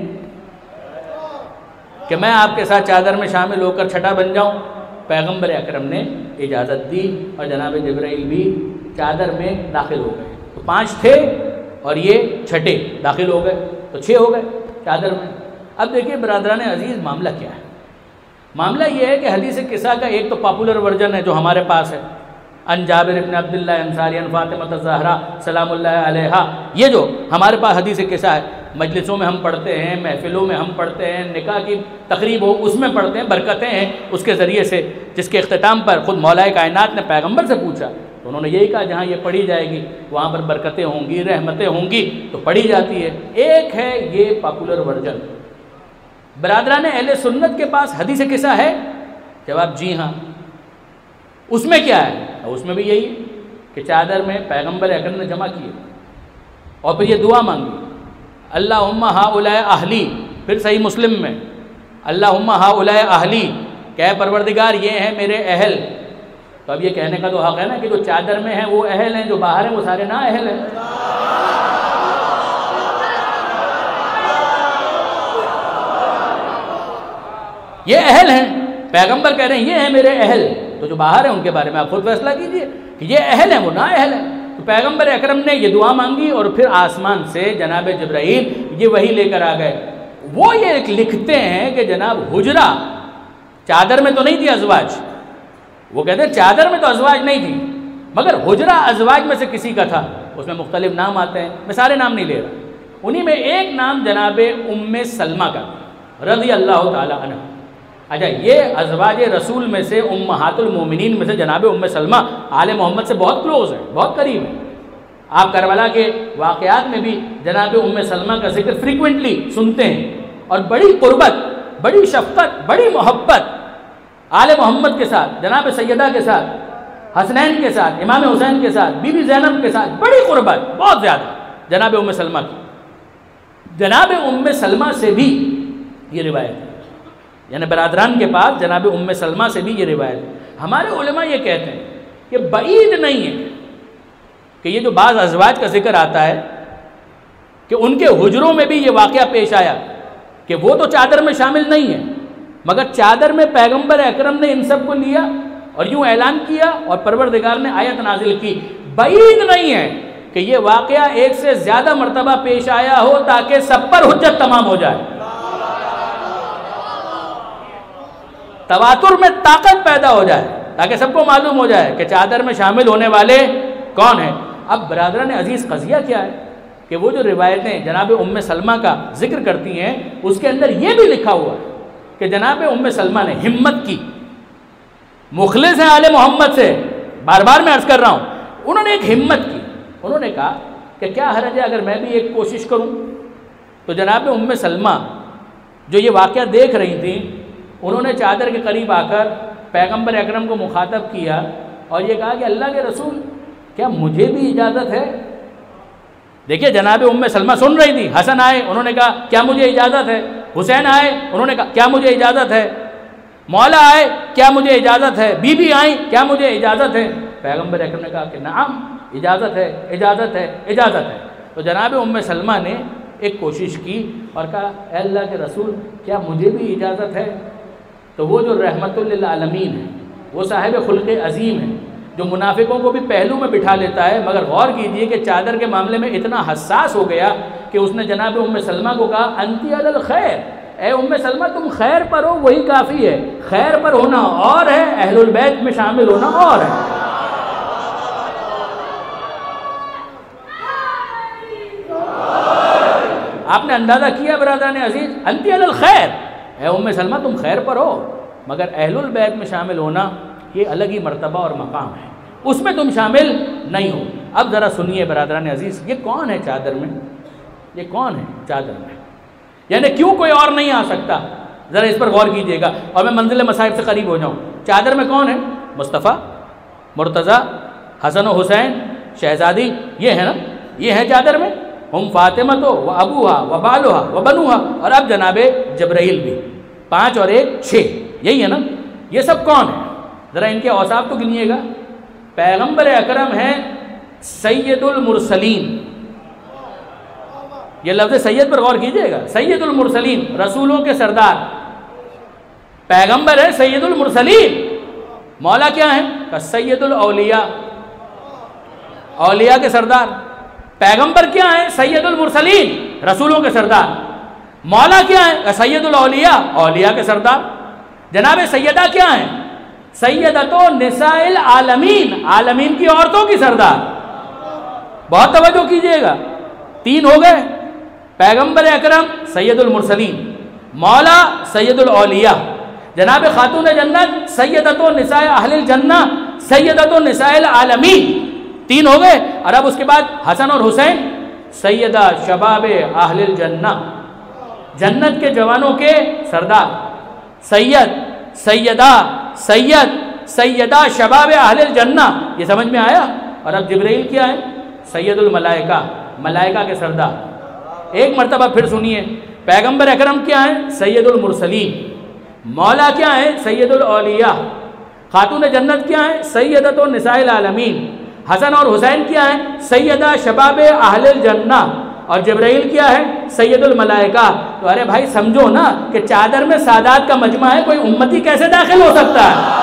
S1: کہ میں آپ کے ساتھ چادر میں شامل ہو کر چھٹا بن جاؤں؟ پیغمبر اکرم نے اجازت دی اور جناب جبرائیل بھی چادر میں داخل ہو گئے. تو پانچ تھے اور یہ چھٹے داخل ہو گئے، تو چھ ہو گئے چادر میں. اب دیکھیے برادران عزیز، معاملہ کیا ہے. معاملہ یہ ہے کہ حدیث قصہ کا ایک تو پاپولر ورژن ہے جو ہمارے پاس ہے، ان جابر ابن عبداللہ انصاری ان فاطمہ الزہرا سلام اللہ علیہا، یہ جو ہمارے پاس حدیث قصہ ہے، مجلسوں میں ہم پڑھتے ہیں، محفلوں میں ہم پڑھتے ہیں، نکاح کی تقریب ہو اس میں پڑھتے ہیں، برکتیں ہیں اس کے ذریعے سے، جس کے اختتام پر خود مولا کائنات نے پیغمبر سے پوچھا تو انہوں نے یہی کہا جہاں یہ پڑھی جائے گی وہاں پر برکتیں ہوں گی، رحمتیں ہوں گی، تو پڑھی جاتی ہے۔ ایک ہے یہ پاپولر ورژن۔ برادران اہل سنت کے پاس حدیث قصہ ہے؟ جواب جی ہاں۔ اس میں کیا ہے؟ اس میں بھی یہی ہے کہ چادر میں پیغمبر اکرم نے جمع کیے اور پھر یہ دعا مانگی، اللہم ہؤلاء اہلی، پھر صحیح مسلم میں اللہم ہؤلاء اہلی، کہ اے پروردگار یہ ہیں میرے اہل۔ تو اب یہ کہنے کا تو حق ہے نا کہ جو چادر میں ہیں وہ اہل ہیں، جو باہر ہیں وہ سارے نا اہل ہیں۔ یہ اہل ہیں، پیغمبر کہہ رہے ہیں یہ ہیں میرے اہل، تو جو باہر ہیں ان کے بارے میں آپ خود فیصلہ کیجئے کہ یہ اہل ہیں وہ نا اہل ہیں۔ تو پیغمبر اکرم نے یہ دعا مانگی اور پھر آسمان سے جناب جبرائیل یہ وحی لے کر آ گئے۔ وہ یہ لکھتے ہیں کہ جناب حجرہ چادر میں تو نہیں تھی ازواج، وہ کہتے ہیں چادر میں تو ازواج نہیں تھی مگر حجرہ ازواج میں سے کسی کا تھا، اس میں مختلف نام آتے ہیں، میں سارے نام نہیں لے رہا، انہی میں ایک نام جناب ام سلمہ کا رضی اللہ تعالی عنہ۔ اچھا یہ ازواج رسول میں سے امہات المومنین میں سے جناب ام سلمہ آل محمد سے بہت کلوز ہیں، بہت قریب ہیں۔ آپ کربلا کے واقعات میں بھی جناب ام سلمہ کا ذکر فریکوینٹلی سنتے ہیں، اور بڑی قربت، بڑی شفقت، بڑی محبت آل محمد کے ساتھ، جناب سیدہ کے ساتھ، حسنین کے ساتھ، امام حسین کے ساتھ، بی بی زینب کے ساتھ بڑی قربت، بہت زیادہ جناب ام سلمہ کی۔ جناب ام سلمہ سے بھی یہ روایت ہے، یعنی برادران کے پاس جناب ام سلمہ سے بھی یہ روایت ہے۔ ہمارے علماء یہ کہتے ہیں کہ بعید نہیں ہے کہ یہ جو بعض ازواج کا ذکر آتا ہے کہ ان کے حجروں میں بھی یہ واقعہ پیش آیا کہ وہ تو چادر میں شامل نہیں ہے مگر چادر میں پیغمبر اکرم نے ان سب کو لیا اور یوں اعلان کیا اور پروردگار نے آیت نازل کی۔ بعید نہیں ہے کہ یہ واقعہ ایک سے زیادہ مرتبہ پیش آیا ہو تاکہ سب پر حجت تمام ہو جائے، تواتر میں طاقت پیدا ہو جائے، تاکہ سب کو معلوم ہو جائے کہ چادر میں شامل ہونے والے کون ہیں۔ اب برادران عزیز قضیہ کیا ہے کہ وہ جو روایتیں جناب ام سلمہ کا ذکر کرتی ہیں اس کے اندر یہ بھی لکھا ہوا ہے کہ جناب ام سلمہ نے ہمت کی، مخلص ہیں آل محمد سے، بار بار میں عرض کر رہا ہوں، انہوں نے ایک ہمت کی، انہوں نے کہا کہ کیا حرج ہے اگر میں بھی ایک کوشش کروں۔ تو جناب ام سلمہ جو یہ واقعہ دیکھ رہی تھیں انہوں نے چادر کے قریب آ کر پیغمبر اکرم کو مخاطب کیا اور یہ کہا کہ اللہ کے رسول کیا مجھے بھی اجازت ہے؟ دیکھیے جناب ام سلمہ سن رہی تھی، حسن آئے انہوں نے کہا کیا مجھے اجازت ہے، حسین آئے انہوں نے کہا کیا مجھے اجازت ہے، مولا آئے کیا مجھے اجازت ہے، بی بی آئیں کیا مجھے اجازت ہے؟ پیغمبر اکرم نے کہا کہ نعم اجازت ہے، اجازت ہے، اجازت ہے۔ تو جناب ام سلمہ نے ایک کوشش کی اور کہا اے اللہ کے رسول کیا مجھے بھی اجازت ہے؟ تو وہ جو رحمت للعالمین ہے، وہ صاحب خلق عظیم ہے، جو منافقوں کو بھی پہلو میں بٹھا لیتا ہے، مگر غور کیجئے کہ چادر کے معاملے میں اتنا حساس ہو گیا کہ اس نے جناب ام سلمہ کو کہا انتی علی الخیر، اے ام سلمہ تم خیر پر ہو وہی کافی ہے، خیر پر ہونا اور ہے، اہل البیت میں شامل ہونا اور ہے۔ آپ نے اندازہ کیا برادران عزیز، انتی علی الخیر، اے ام سلمہ تم خیر پر ہو مگر اہل البیت میں شامل ہونا یہ الگ ہی مرتبہ اور مقام ہے، اس میں تم شامل نہیں ہو۔ اب ذرا سنیے برادران عزیز، یہ کون ہے چادر میں؟ یہ کون ہے چادر میں؟ یعنی کیوں کوئی اور نہیں آ سکتا؟ ذرا اس پر غور کیجئے گا اور میں منزل مصائب سے قریب ہو جاؤں۔ چادر میں کون ہے؟ مصطفیٰ، مرتضیٰ، حسن و حسین، شہزادی، یہ ہے نا، یہ ہے چادر میں، ہم فاطمہ تو و ابوہا و بالوہا و بنوہا، اور اب جناب جبرائیل بھی، پانچ اور ایک چھ، یہی ہے نا۔ یہ سب کون ہے؟ ذرا ان کے اوصاف تو گنیے گا۔ پیغمبر اکرم ہے سید المرسلین، یہ لفظ سید پر غور کیجئے گا، سید المرسلین، رسولوں کے سردار، پیغمبر ہے سید المرسلین۔ مولا کیا ہے؟ کہ سید الاولیاء، اولیاء کے سردار۔ پیغمبر کیا ہے؟ سید المرسلین، رسولوں کے سردار۔ مولا کیا ہے؟ کہ سید الاولیاء، اولیاء کے سردار۔
S2: جناب سیدہ کیا ہیں؟ سیدۃ نساء العالمین، عالمین کی عورتوں کی سردار. بہت توجہ کیجئے گا. تین ہو گئے، پیغمبر اکرم سید المرسلین، مولا سید الاولیاء، جناب خاتون جنت سیدۃ نساء اہل الجنہ، سیدۃ نساء العالمین. تین ہو گئے. اور اب اس کے بعد حسن اور حسین سیدہ شباب اہل الجنہ، جنت کے جوانوں کے سردار. سید، سیدہ، سید، سیدہ شباب اہل الجنہ. یہ سمجھ میں آیا؟ اور اب جبرائیل کیا ہے؟ سید الملائکہ، ملائکہ کے سردار. ایک مرتبہ پھر سنیے، پیغمبر اکرم کیا ہیں؟ سید المرسلین. مولا کیا ہیں؟ سید الاولیاء. خاتون جنت کیا ہیں؟ سیدۃ نساء العالمین. حسن اور حسین کیا ہیں؟ سیدہ شباب اہل الجنہ. اور جبرائیل کیا ہے؟ سید الملائکہ. تو ارے بھائی سمجھو نا کہ چادر میں سادات کا مجمع ہے، کوئی امتی کیسے داخل ہو سکتا ہے؟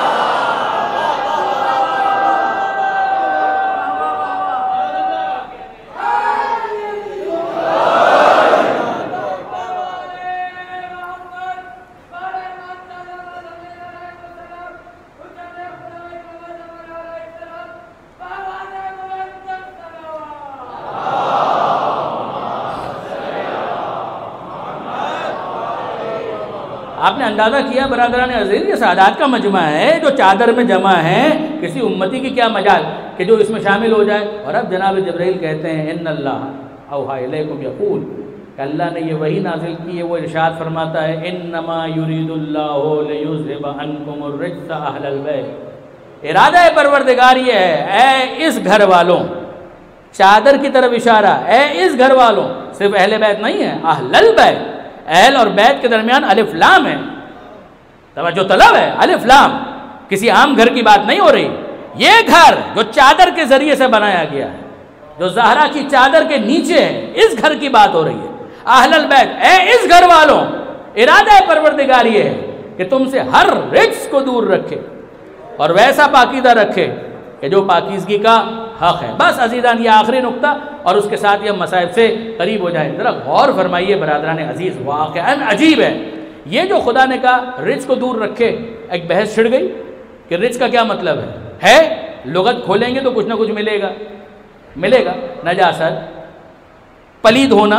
S2: آپ نے اندازہ کیا برادران عزیز، یہ سعادات کا مجمع ہے جو چادر میں جمع ہے، کسی امتی کی کیا مجال کہ جو اس میں شامل ہو جائے. اور اب جناب جبرائیل کہتے ہیں ان اللہ اوحی الیکم یقول، کہ اللہ نے یہ وحی نازل کی ہے، وہ ارشاد فرماتا ہے انما یرید اللہ لیذھب عنکم الرجس اہل البیت. ارادہ پروردگار یہ ہے، اے اس گھر والوں، چادر کی طرف اشارہ، اے اس گھر والوں، صرف اہل بیت نہیں ہے، اہل البیت. اہل اور بیت کے درمیان الف لام ہے، توجہ طلب ہے. الف لام کسی عام گھر کی بات نہیں ہو رہی. یہ گھر جو چادر کے ذریعے سے بنایا گیا ہے، جو زہرا کی چادر کے نیچے ہے، اس گھر کی بات ہو رہی ہے. اہل البیت، اے اس گھر والوں، ارادہ پروردگار یہ ہے کہ تم سے ہر رجس کو دور رکھے اور ویسا پاکیزہ رکھے کہ جو پاکیزگی کا حق ہے. بس عزیزان یہ آخری نقطہ، اور اس کے ساتھ یہ مصائب سے قریب ہو جائیں. ذرا غور فرمائیے برادران عزیز، واقعاً عجیب ہے. یہ جو خدا نے کہا رزق کو دور رکھے، ایک بحث چھڑ گئی کہ رزق کا کیا مطلب ہے. ہے لغت کھولیں گے تو کچھ نہ کچھ ملے گا ملے گا نجاست، پلید ہونا،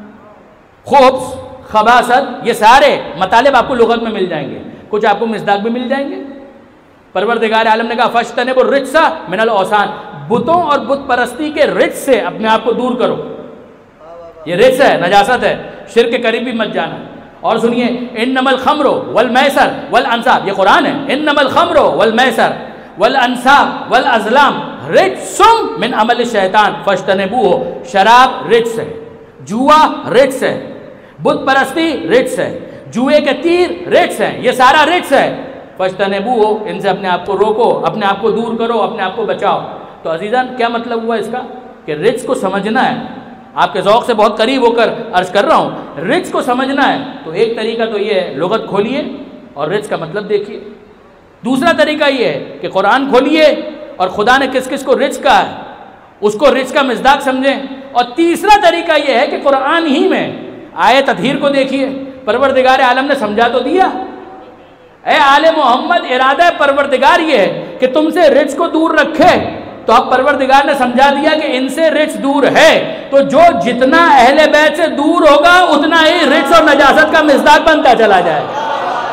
S2: خبث، خباثت، یہ سارے مطالب آپ کو لغت میں مل جائیں گے. کچھ آپ کو مصداق بھی مل جائیں گے. پروردگار عالم نے کہا فاجتنبوا الرجس من الاوثان، بتوں اور بت پرستی کے رجس سے اپنے آپ کو دور کرو. یہ رجس ہے، نجاست ہے، شرک کے قریب بھی مت جانا. اور سنیے انما الخمر والمیسر والانصاب، یہ قرآن ہے. انما الخمر والمیسر والانصاب والازلام رجس من عمل الشیطان فاجتنبوه. شراب رجس ہے، جوا رجس ہے، بت پرستی رجس ہے، جوئے کے تیر رجس ہیں، یہ سارا رجس ہے. فاجتنبوه، ان سے اپنے آپ کو روکو، اپنے آپ کو دور کرو، اپنے آپ کو بچاؤ. تو عزیزان کیا مطلب ہوا اس کا کہ رزق کو سمجھنا ہے. آپ کے ذوق سے بہت قریب ہو کر عرض کر رہا ہوں، رزق کو سمجھنا ہے تو ایک طریقہ تو یہ ہے، لغت کھولیے اور رزق کا مطلب دیکھیے. دوسرا طریقہ یہ ہے کہ قرآن کھولیے اور خدا نے کس کس کو رزق کہا ہے اس کو رزق کا مصداق سمجھیں. اور تیسرا طریقہ یہ ہے کہ قرآن ہی میں آیت تطہیر کو دیکھیے. پروردگار عالم نے سمجھا تو دیا، اے آل محمد ارادہ پروردگار یہ ہے کہ تم سے رزق کو دور رکھے. تو اب پروردگار نے سمجھا دیا کہ ان سے رزق دور ہے، تو جو جتنا اہل بیت سے دور ہوگا اتنا ہی رزق اور نجاست کا مصداق بنتا چلا جائے گا.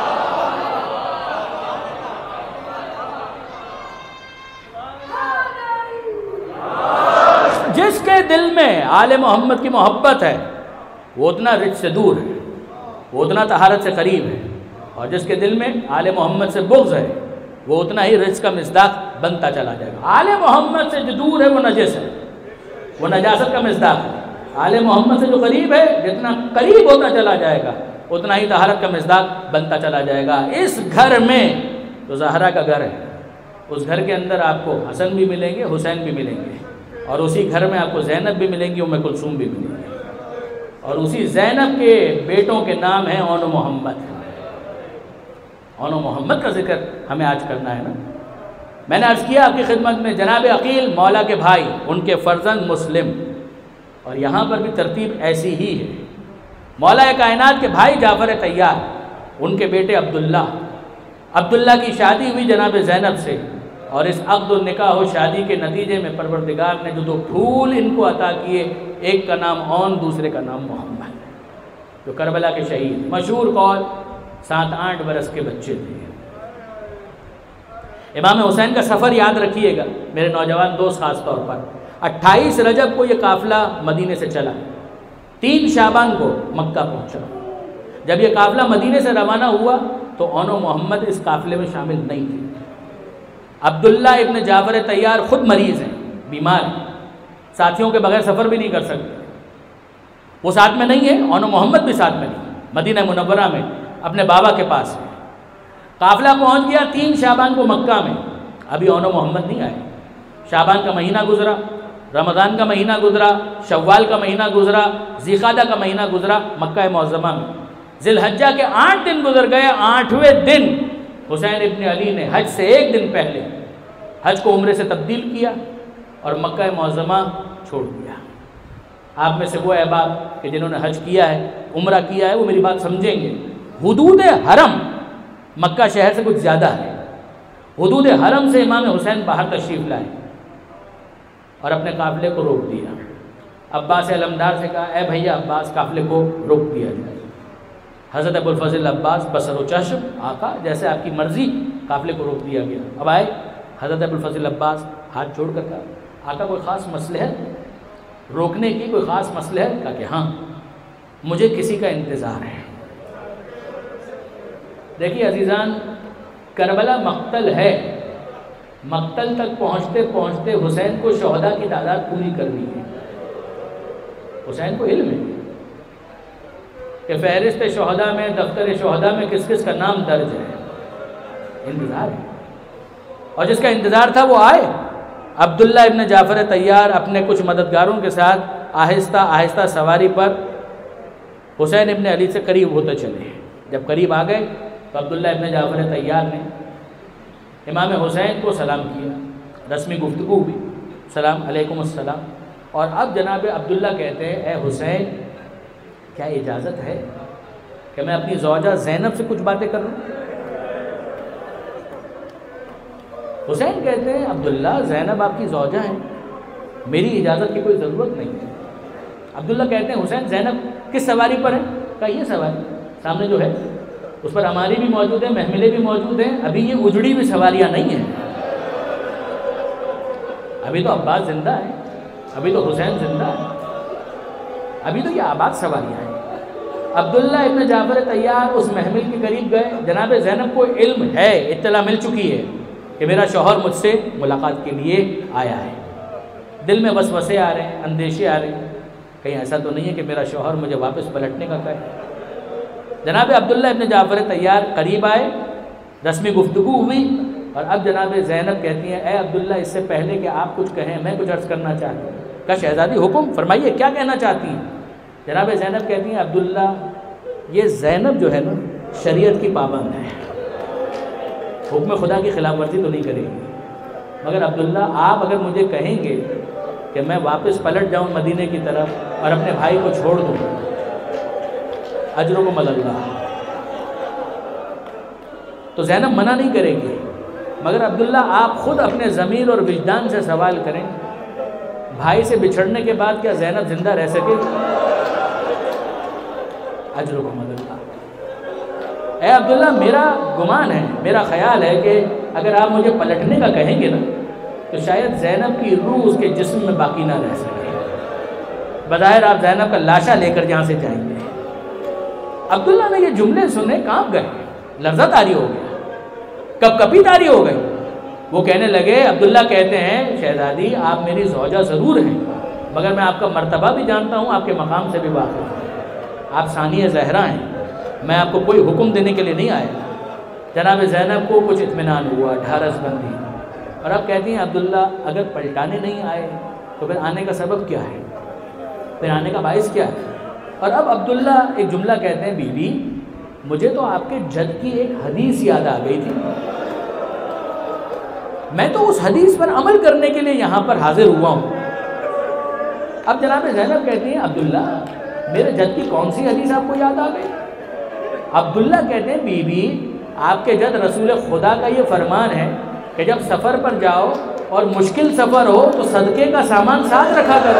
S2: جس کے دل میں آل محمد کی محبت ہے وہ اتنا رزق سے دور ہے، وہ اتنا طہارت سے قریب ہے. اور جس کے دل میں آل محمد سے بغض ہے وہ اتنا ہی رزق کا مصداق بنتا چلا جائے گا. آل محمد سے جو دور ہے وہ نجس ہے، وہ نجاست کا مصداق ہے. آل محمد سے جو قریب ہے، جتنا قریب ہوتا چلا جائے گا اتنا ہی طہارت کا مصداق بنتا چلا جائے گا. اس گھر میں تو زہرا کا گھر ہے، اس گھر کے اندر آپ کو حسن بھی ملیں گے، حسین بھی ملیں گے، اور اسی گھر میں آپ کو زینب بھی ملیں گی، ام کلثوم بھی ملیں گی. اور اسی زینب کے بیٹوں کے نام ہیں اون و محمد. اون و محمد کا ذکر ہمیں آج کرنا ہے نا. میں نے عرض کیا آپ کی خدمت میں جناب عقیل مولا کے بھائی، ان کے فرزند مسلم، اور یہاں پر بھی ترتیب ایسی ہی ہے. مولا کائنات کے بھائی جعفر طیار، ان کے بیٹے عبداللہ، عبداللہ کی شادی ہوئی جناب زینب سے، اور اس عقد و نکاح و شادی کے نتیجے میں پروردگار نے جو دو پھول ان کو عطا کیے، ایک کا نام اون، دوسرے کا نام محمد، جو کربلا کے شہید، مشہور قول، سات آٹھ برس کے بچے تھے۔ امام حسین کا سفر یاد رکھیے گا میرے نوجوان دوست، خاص طور پر اٹھائیس رجب کو یہ قافلہ مدینے سے چلا، تین شعبان کو مکہ پہنچا۔ جب یہ قافلہ مدینے سے روانہ ہوا تو اون و محمد اس قافلے میں شامل نہیں تھے۔ عبداللہ ابن جعفر طیار خود مریض ہیں، بیمار ہیں، ساتھیوں کے بغیر سفر بھی نہیں کر سکتے، وہ ساتھ میں نہیں ہے، اون و محمد بھی ساتھ میں نہیں، مدینہ منورہ میں اپنے بابا کے پاس ہے۔ قافلہ پہنچ گیا تین شعبان کو مکہ میں، ابھی اون و محمد نہیں آئے۔ شعبان کا مہینہ گزرا، رمضان کا مہینہ گزرا، شوال کا مہینہ گزرا، ذیقعدہ کا مہینہ گزرا، مکہ معظمہ میں ذی الحجہ کے آٹھ دن گزر گئے۔ آٹھویں دن حسین ابن علی نے حج سے ایک دن پہلے حج کو عمرے سے تبدیل کیا اور مکہ معظمہ چھوڑ دیا۔ آپ میں سے وہ احباب کہ جنہوں نے حج کیا ہے، عمرہ کیا ہے، وہ میری بات سمجھیں گے، حدود حرم مکہ شہر سے کچھ زیادہ ہے۔ حدود حرم سے امام حسین باہر تشریف لائے اور اپنے قافلے کو روک دیا۔ عباس علمدار سے کہا، اے بھیا عباس، قافلے کو روک دیا جائے۔ حضرت ابو الفضل عباس بصر و چشم، آقا جیسے آپ کی مرضی، قافلے کو روک دیا گیا۔ اب آئے حضرت ابو الفضل عباس، ہاتھ جوڑ کر کہا، آقا کوئی خاص مصلحت روکنے کی، کوئی خاص مصلحت؟ کہا کہ ہاں، مجھے کسی کا انتظار ہے۔ دیکھیے عزیزان، کربلا مقتل ہے، مقتل تک پہنچتے پہنچتے حسین کو شہداء کی تعداد پوری کرنی ہے۔ حسین کو علم ہے کہ فہرست شہداء میں، دفتر شہداء میں کس کس کا نام درج ہے، انتظار ہے، اور جس کا انتظار تھا وہ آئے۔ عبداللہ ابن جعفر طیار اپنے کچھ مددگاروں کے ساتھ آہستہ آہستہ سواری پر حسین ابن علی سے قریب ہوتے چلے۔ جب قریب آ گئے تو عبداللہ ابن جعفر طیار نے امام حسین کو سلام کیا، رسمی گفتگو ہوئی، سلام علیکم السلام۔ اور اب جناب عبداللہ کہتے ہیں، اے حسین، کیا اجازت ہے کہ میں اپنی زوجہ زینب سے کچھ باتیں کر لوں؟ حسین کہتے ہیں، عبداللہ زینب آپ کی زوجہ ہیں، میری اجازت کی کوئی ضرورت نہیں ہے۔ عبداللہ کہتے ہیں، حسین زینب کس سواری پر ہے؟ کہا یہ سواری سامنے جو ہے اس پر ہماری بھی موجود ہے، محملیں بھی موجود ہیں، ابھی یہ اجڑی بھی سواریاں نہیں ہیں، ابھی تو عباس زندہ ہے، ابھی تو حسین زندہ ہے، ابھی تو یہ آباد سواریاں ہیں۔ عبداللہ ابن جعفر طیار اس محمل کے قریب گئے۔ جناب زینب کو علم ہے، اطلاع مل چکی ہے کہ میرا شوہر مجھ سے ملاقات کے لیے آیا ہے۔ دل میں وسوسے آ رہے ہیں، اندیشے آ رہے ہیں، کہیں ایسا تو نہیں ہے کہ میرا شوہر مجھے واپس پلٹنے کا کہے۔ جناب عبداللہ ابن جعفر طیار قریب آئے، رسمی گفتگو ہوئی، اور اب جناب زینب کہتی ہیں، اے عبداللہ، اس سے پہلے کہ آپ کچھ کہیں میں کچھ عرض کرنا چاہتی ہوں۔ کہا شہزادی حکم فرمائیے، کیا کہنا چاہتی ہیں؟ جناب زینب کہتی ہیں، عبداللہ یہ زینب جو ہے نا شریعت کی پابند ہے، حکم خدا کی خلاف ورزی تو نہیں کرے گی، مگر عبداللہ آپ اگر مجھے کہیں گے کہ میں واپس پلٹ جاؤں مدینے کی طرف اور اپنے بھائی کو چھوڑ دوں، اجرکم اللہ، تو زینب منع نہیں کرے گی، مگر عبداللہ آپ خود اپنے ضمیر اور وجدان سے سوال کریں، بھائی سے بچھڑنے کے بعد کیا زینب زندہ رہ سکے گی؟ اجرکم اللہ۔ اے عبداللہ، میرا گمان ہے، میرا خیال ہے کہ اگر آپ مجھے پلٹنے کا کہیں گے نا تو شاید زینب کی روح اس کے جسم میں باقی نہ رہ سکے، بظاہر آپ زینب کا لاشا لے کر جہاں سے جائیں گے۔ عبداللہ نے یہ جملے سنے، کانپ گئے، لرزہ طاری ہو گیا، کپ کپی طاری ہو گئی۔ وہ کہنے لگے، عبداللہ کہتے ہیں، شہزادی آپ میری زوجہ ضرور ہیں، مگر میں آپ کا مرتبہ بھی جانتا ہوں، آپ کے مقام سے بھی واقف ہوں، آپ ثانیہ زہرا ہیں، میں آپ کو کوئی حکم دینے کے لیے نہیں آیا۔ جناب زینب کو کچھ اطمینان ہوا، ڈھارس بندی، اور اب کہتی ہیں، عبداللہ اگر پلٹانے نہیں آئے تو پھر آنے کا سبب کیا ہے، پھر آنے کا باعث کیا ہے؟ اور اب عبداللہ ایک جملہ کہتے ہیں، بی بی مجھے تو آپ کے جد کی ایک حدیث یاد آ گئی تھی، میں تو اس حدیث پر عمل کرنے کے لیے یہاں پر حاضر ہوا ہوں۔ اب جناب زینب کہتی ہیں، عبداللہ میرے جد کی کون سی حدیث آپ کو یاد آ گئی؟ عبداللہ کہتے ہیں، بی بی آپ کے جد رسول خدا کا یہ فرمان ہے کہ جب سفر پر جاؤ اور مشکل سفر ہو تو صدقے کا سامان ساتھ رکھا کرو.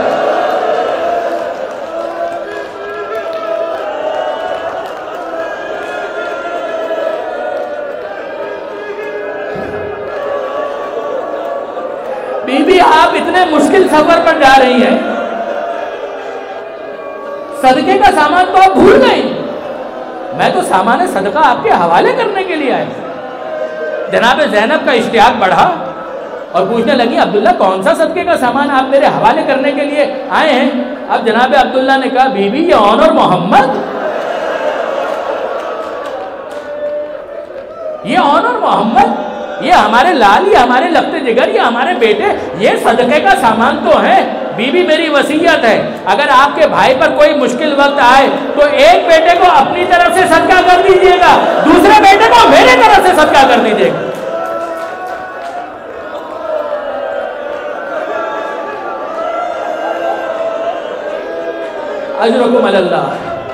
S2: بی بی آپ اتنے مشکل سفر پر جا رہی ہیں, صدقے کا سامان تو آپ بھول گئی. میں تو سامان صدقہ آپ کے حوالے کرنے کے لیے آئے. جناب زینب کا اشتیاق بڑھا اور پوچھنے لگی عبداللہ کون سا صدقے کا سامان آپ میرے حوالے کرنے کے لیے آئے ہیں؟ اب جناب عبداللہ نے کہا بی بی یہ آنر محمد, یہ آنر محمد, یہ ہمارے لال, یہ ہمارے لخت جگر, یہ ہمارے بیٹے, یہ صدقے کا سامان تو ہے. بی بی میری وصیت ہے اگر آپ کے بھائی پر کوئی مشکل وقت آئے تو ایک بیٹے کو اپنی طرف سے صدقہ کر دیجئے گا, دوسرے بیٹے کو میرے طرف سے صدقہ کر دیجئے گا. اجرکم علی اللہ.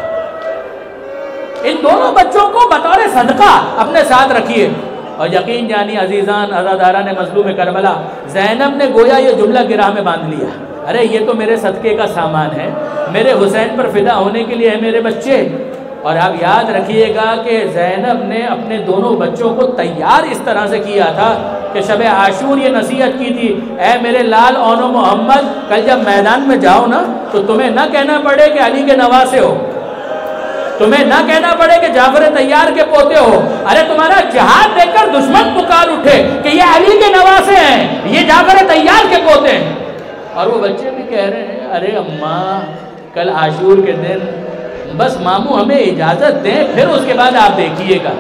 S2: ان دونوں بچوں کو بطور صدقہ اپنے ساتھ رکھیے. اور یقین جانی عزیزان عزاداران مظلوم کربلا, زینب نے گویا یہ جملہ گراہ میں باندھ لیا, ارے یہ تو میرے صدقے کا سامان ہے, میرے حسین پر فدا ہونے کے لیے ہے میرے بچے. اور آپ یاد رکھیے گا کہ زینب نے اپنے دونوں بچوں کو تیار اس طرح سے کیا تھا کہ شب عاشور یہ نصیحت کی تھی, اے میرے لال اون و محمد, کل جب میدان میں جاؤ نا تو تمہیں نہ کہنا پڑے کہ علی کے نواسے ہو, تمہیں نہ کہنا پڑے کہ جعفر طیار کے پوتے ہو. ارے تمہارا جہاد دیکھ کر دشمن پکار اٹھے کہ یہ علی کے نواسے ہیں, یہ جعفر طیار کے پوتے ہیں. اور وہ بچے بھی کہہ رہے ہیں ارے اماں کل عاشور کے دن بس ماموں ہمیں اجازت دیں, پھر اس کے بعد آپ دیکھیے گا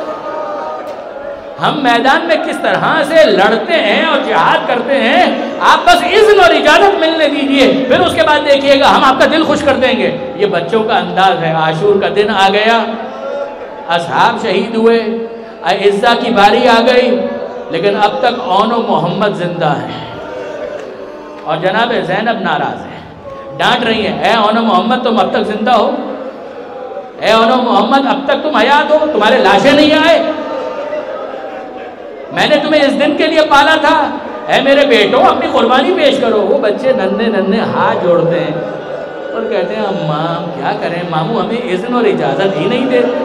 S2: ہم میدان میں کس طرح سے لڑتے ہیں اور جہاد کرتے ہیں, آپ بس اذن اور اجازت ملنے دیجئے, پھر اس کے بعد دیکھیے گا ہم آپ کا دل خوش کر دیں گے. یہ بچوں کا انداز ہے. عاشور کا دن آ گیا, اصحاب شہید ہوئے, عزہ کی باری آ گئی, لیکن اب تک اون و محمد زندہ ہیں اور جناب زینب ناراض ہے, ڈانٹ رہی ہیں, اے اون و محمد تم اب تک زندہ ہو, اے اون و محمد اب تک تم حیات ہو, تمہارے لاشیں نہیں آئے, میں نے تمہیں اس دن کے لیے پالا تھا, اے میرے بیٹوں اپنی قربانی پیش کرو. وہ بچے ننھے ننھے ہاتھ جوڑتے ہیں اور کہتے ہیں اماں کیا کریں, ماموں ہمیں اذن اور اجازت ہی نہیں دیتے.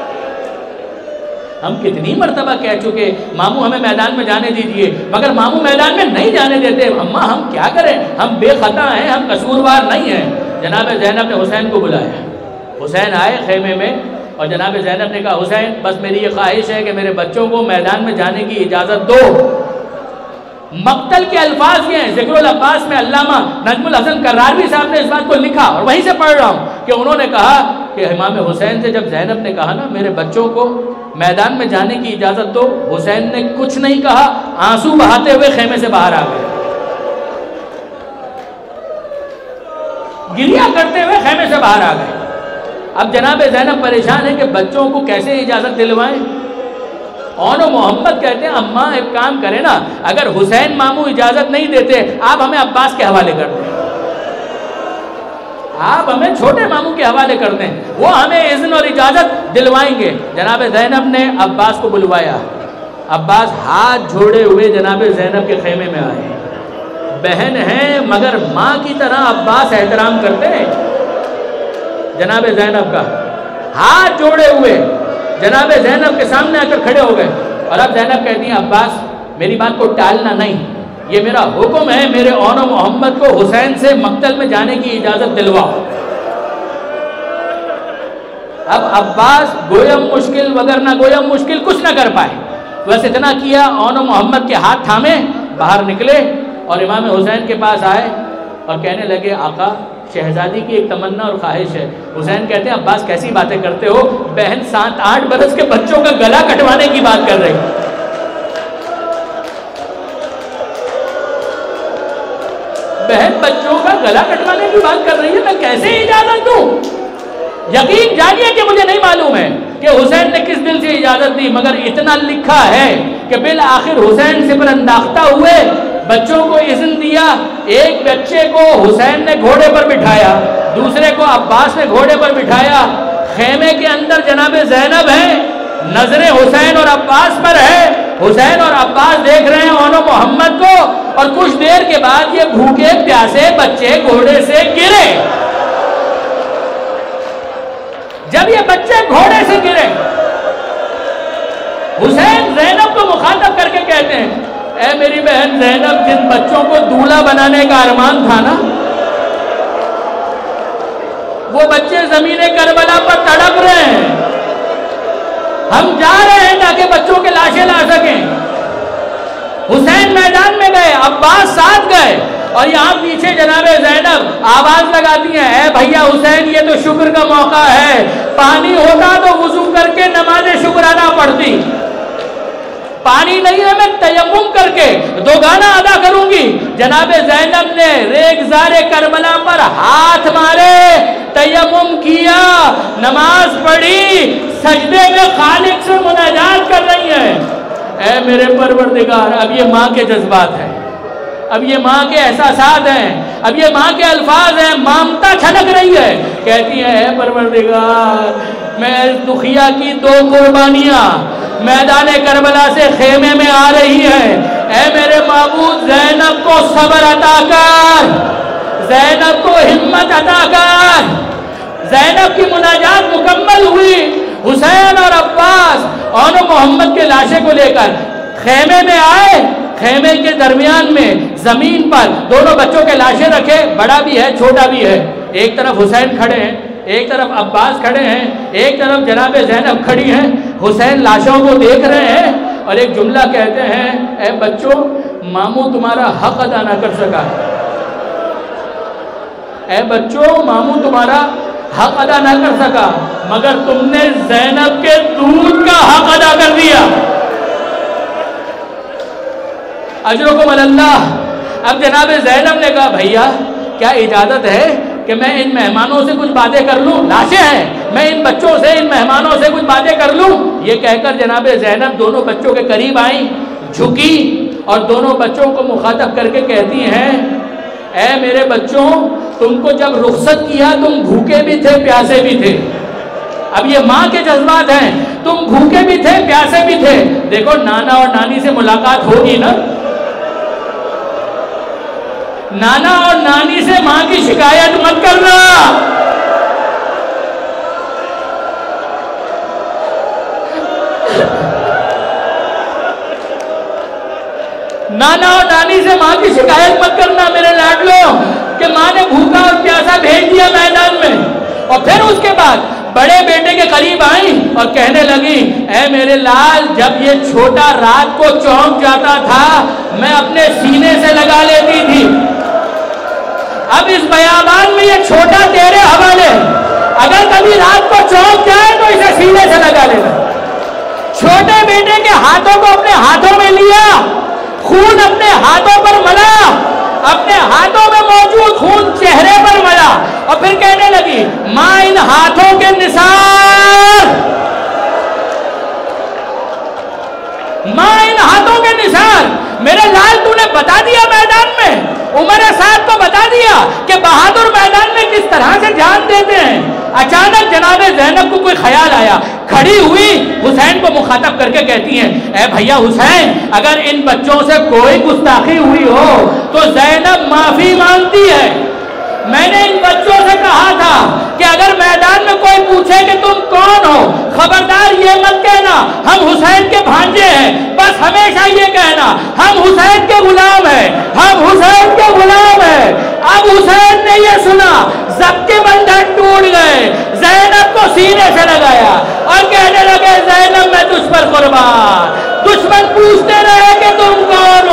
S2: ہم کتنی مرتبہ کہہ چکے ماموں ہمیں میدان میں جانے دیجئے, مگر ماموں میدان میں نہیں جانے دیتے. اماں ہم کیا کریں, ہم بے خطا ہیں, ہم قصوروار نہیں ہیں. جناب زینب نے حسین کو بلایا, حسین آئے خیمے میں اور جناب زینب نے کہا حسین بس میری یہ خواہش ہے کہ میرے بچوں کو میدان میں جانے کی اجازت دو. مقتل کے الفاظ یہ ہیں, ذکر العباس میں علامہ نجم الحسن کراروی صاحب نے اس بات کو لکھا اور وہیں سے پڑھ رہا ہوں کہ انہوں نے کہا کہ امام حسین سے جب زینب نے کہا نا میرے بچوں کو میدان میں جانے کی اجازت دو, حسین نے کچھ نہیں کہا, آنسو بہاتے ہوئے خیمے سے باہر آ گئے, گریہ کرتے ہوئے خیمے سے باہر آ گئے. اب جناب زینب پریشان ہے کہ بچوں کو کیسے اجازت دلوائیں. اون و محمد کہتے ہیں اماں ایک کام کریں نا, اگر حسین ماموں اجازت نہیں دیتے آپ ہمیں عباس کے حوالے کر دیں, آپ ہمیں چھوٹے ماموں کے حوالے کر دیں, وہ ہمیں اذن اور اجازت دلوائیں گے. جناب زینب نے عباس کو بلوایا, عباس ہاتھ جھوڑے ہوئے جناب زینب کے خیمے میں آئے. بہن ہیں مگر ماں کی طرح عباس احترام کرتے ہیں جناب زینب کا, ہاتھ جوڑے ہوئے جناب زینب کے سامنے آ کر کھڑے ہو گئے. اور اب زینب کہتی ہیں عباس میری بات کو ٹالنا نہیں, یہ میرا حکم ہے, میرے اون و محمد کو حسین سے مقتل میں جانے کی اجازت دلواؤ. اب عباس گویم مشکل وگرنہ گویم مشکل کچھ نہ کر پائے, بس اتنا کیا اون و محمد کے ہاتھ تھامے باہر نکلے اور امام حسین کے پاس آئے اور کہنے لگے آقا شہزادی کی ایک تمنا اور خواہش ہے. حسین کہتے ہیں عباس کیسی باتیں کرتے ہو, بہن سات آٹھ برس کے بچوں کا گلا کٹوانے کی بات کر رہی, بہن بچوں کا گلا کٹوانے کی بات کر رہی ہے, میں کیسے اجازت دوں. یقین جانیے کہ مجھے نہیں معلوم ہے کہ حسین نے کس دل سے اجازت دی, مگر اتنا لکھا ہے کہ بالآخر حسین سے پر انداختہ ہوئے, بچوں کو اذن دیا. ایک بچے کو حسین نے گھوڑے پر بٹھایا, دوسرے کو عباس نے گھوڑے پر بٹھایا. خیمے کے اندر جناب زینب ہیں, نظریں حسین اور عباس پر ہے. حسین اور عباس دیکھ رہے ہیں اونو محمد کو, اور کچھ دیر کے بعد یہ بھوکے پیاسے بچے گھوڑے سے گرے. جب یہ بچے گھوڑے سے گرے, حسین زینب کو مخاطب کر کے کہتے ہیں, اے میری بہن زینب, جن بچوں کو دولہا بنانے کا ارمان تھا نا, وہ بچے زمین کربلا پر تڑپ رہے ہیں. ہم جا رہے ہیں تاکہ بچوں کے لاشیں لا سکیں. حسین میدان میں گئے, عباس ساتھ گئے, اور یہاں پیچھے جناب زینب آواز لگاتی ہیں, اے بھیا حسین, یہ تو شکر کا موقع ہے, پانی ہوتا تو وضو کر کے نماز شکر ادا پڑھتی. پانی نہیں ہے, میں تیمم کر کے دو گانا ادا کروں گی. جناب زینب نے ریگزار کربلا پر ہاتھ مارے, تیمم کیا, نماز پڑھی, سجدے میں خالق سے مناجات کر رہی ہیں. اے میرے پروردگار, اب یہ ماں کے جذبات ہیں, اب یہ ماں کے احساسات ہیں, اب یہ ماں کے الفاظ ہیں. مامتا چھلک رہی ہے, کہتی ہے, اے پروردگار, میں دکھیا کی دو قربانیاں میدان کربلا سے خیمے میں آ رہی ہیں. اے میرے معبود, زینب کو صبر عطا کر, زینب کو ہمت عطا کر. زینب کی مناجات مکمل ہوئی. حسین اور عباس اونو محمد کے لاشے کو لے کر خیمے میں آئے. خیمے کے درمیان میں زمین پر دونوں بچوں کے لاشیں رکھے, بڑا بھی ہے چھوٹا بھی ہے. ایک طرف حسین کھڑے ہیں, ایک طرف عباس کھڑے ہیں, ایک طرف جناب زینب کھڑی ہیں. حسین لاشوں کو دیکھ رہے ہیں اور ایک جملہ کہتے ہیں, اے بچوں, ماموں تمہارا حق ادا نہ کر سکا. اے بچوں, ماموں تمہارا حق ادا نہ کر سکا, مگر تم نے زینب کے دودھ کا حق ادا کر دیا. اجرکم اللہ. اب جناب زینب نے کہا, بھیا کیا اجازت ہے کہ میں ان مہمانوں سے کچھ باتیں کر لوں, لاشیں ہیں, میں ان بچوں سے, ان مہمانوں سے کچھ باتیں کر لوں. یہ کہہ کر جناب زینب دونوں بچوں کے قریب آئیں, جھکی اور دونوں بچوں کو مخاطب کر کے کہتی ہیں, اے میرے بچوں, تم کو جب رخصت کیا تم بھوکے بھی تھے, پیاسے بھی تھے. اب یہ ماں کے جذبات ہیں, تم بھوکے بھی تھے, پیاسے بھی تھے. دیکھو, نانا اور نانی سے ملاقات ہوگی نا, نانا اور نانی سے ماں کی شکایت مت کرنا. نانا اور نانی سے ماں کی شکایت مت کرنا میرے لاڈلو, کہ ماں نے بھوکا اور پیاسا بھیج دیا میدان میں. اور پھر اس کے بعد بڑے بیٹے کے قریب آئیں اور کہنے لگی, اے میرے لال, جب یہ چھوٹا رات کو چونک جاتا تھا میں اپنے سینے سے لگا لیتی تھی. اب اس بیابان میں یہ چھوٹا تیرے حوالے, اگر کبھی رات کو چونک جائے تو اسے سینے سے لگا لینا. چھوٹے بیٹے کے ہاتھوں کو اپنے ہاتھوں میں لیا, خون اپنے ہاتھوں پر ملا, اپنے ہاتھوں میں موجود خون چہرے پر ملا, اور پھر کہنے لگی, ماں ان ہاتھوں کے نثار, ماں ان ہاتھوں کے نثار. میرے لال, تو نے بتا دیا میدان میں, عمر صاحب کو بتا دیا کہ بہادر میدان میں کس طرح سے جان دیتے ہیں. اچانک جناب زینب کو کوئی خیال آیا, کھڑی ہوئی, حسین کو مخاطب کر کے کہتی ہیں, اے بھیا حسین, اگر ان بچوں سے کوئی گستاخی ہوئی ہو تو زینب معافی مانگتی ہے. میں نے ان بچوں سے کہا تھا کہ اگر میدان میں کوئی پوچھے کہ تم کون ہو, خبردار یہ مت کہنا ہم حسین کے بھانجے ہیں, بس ہمیشہ یہ کہنا ہم حسین کے غلام ہیں, ہم حسین کے غلام ہیں. اب حسین نے یہ سنا, ضبط کے بندھن ٹوٹ گئے, زینب کو سینے سے لگایا اور کہنے لگے, زینب میں تجھ پر قربان. دشمن پوچھتے رہے کہ تم کون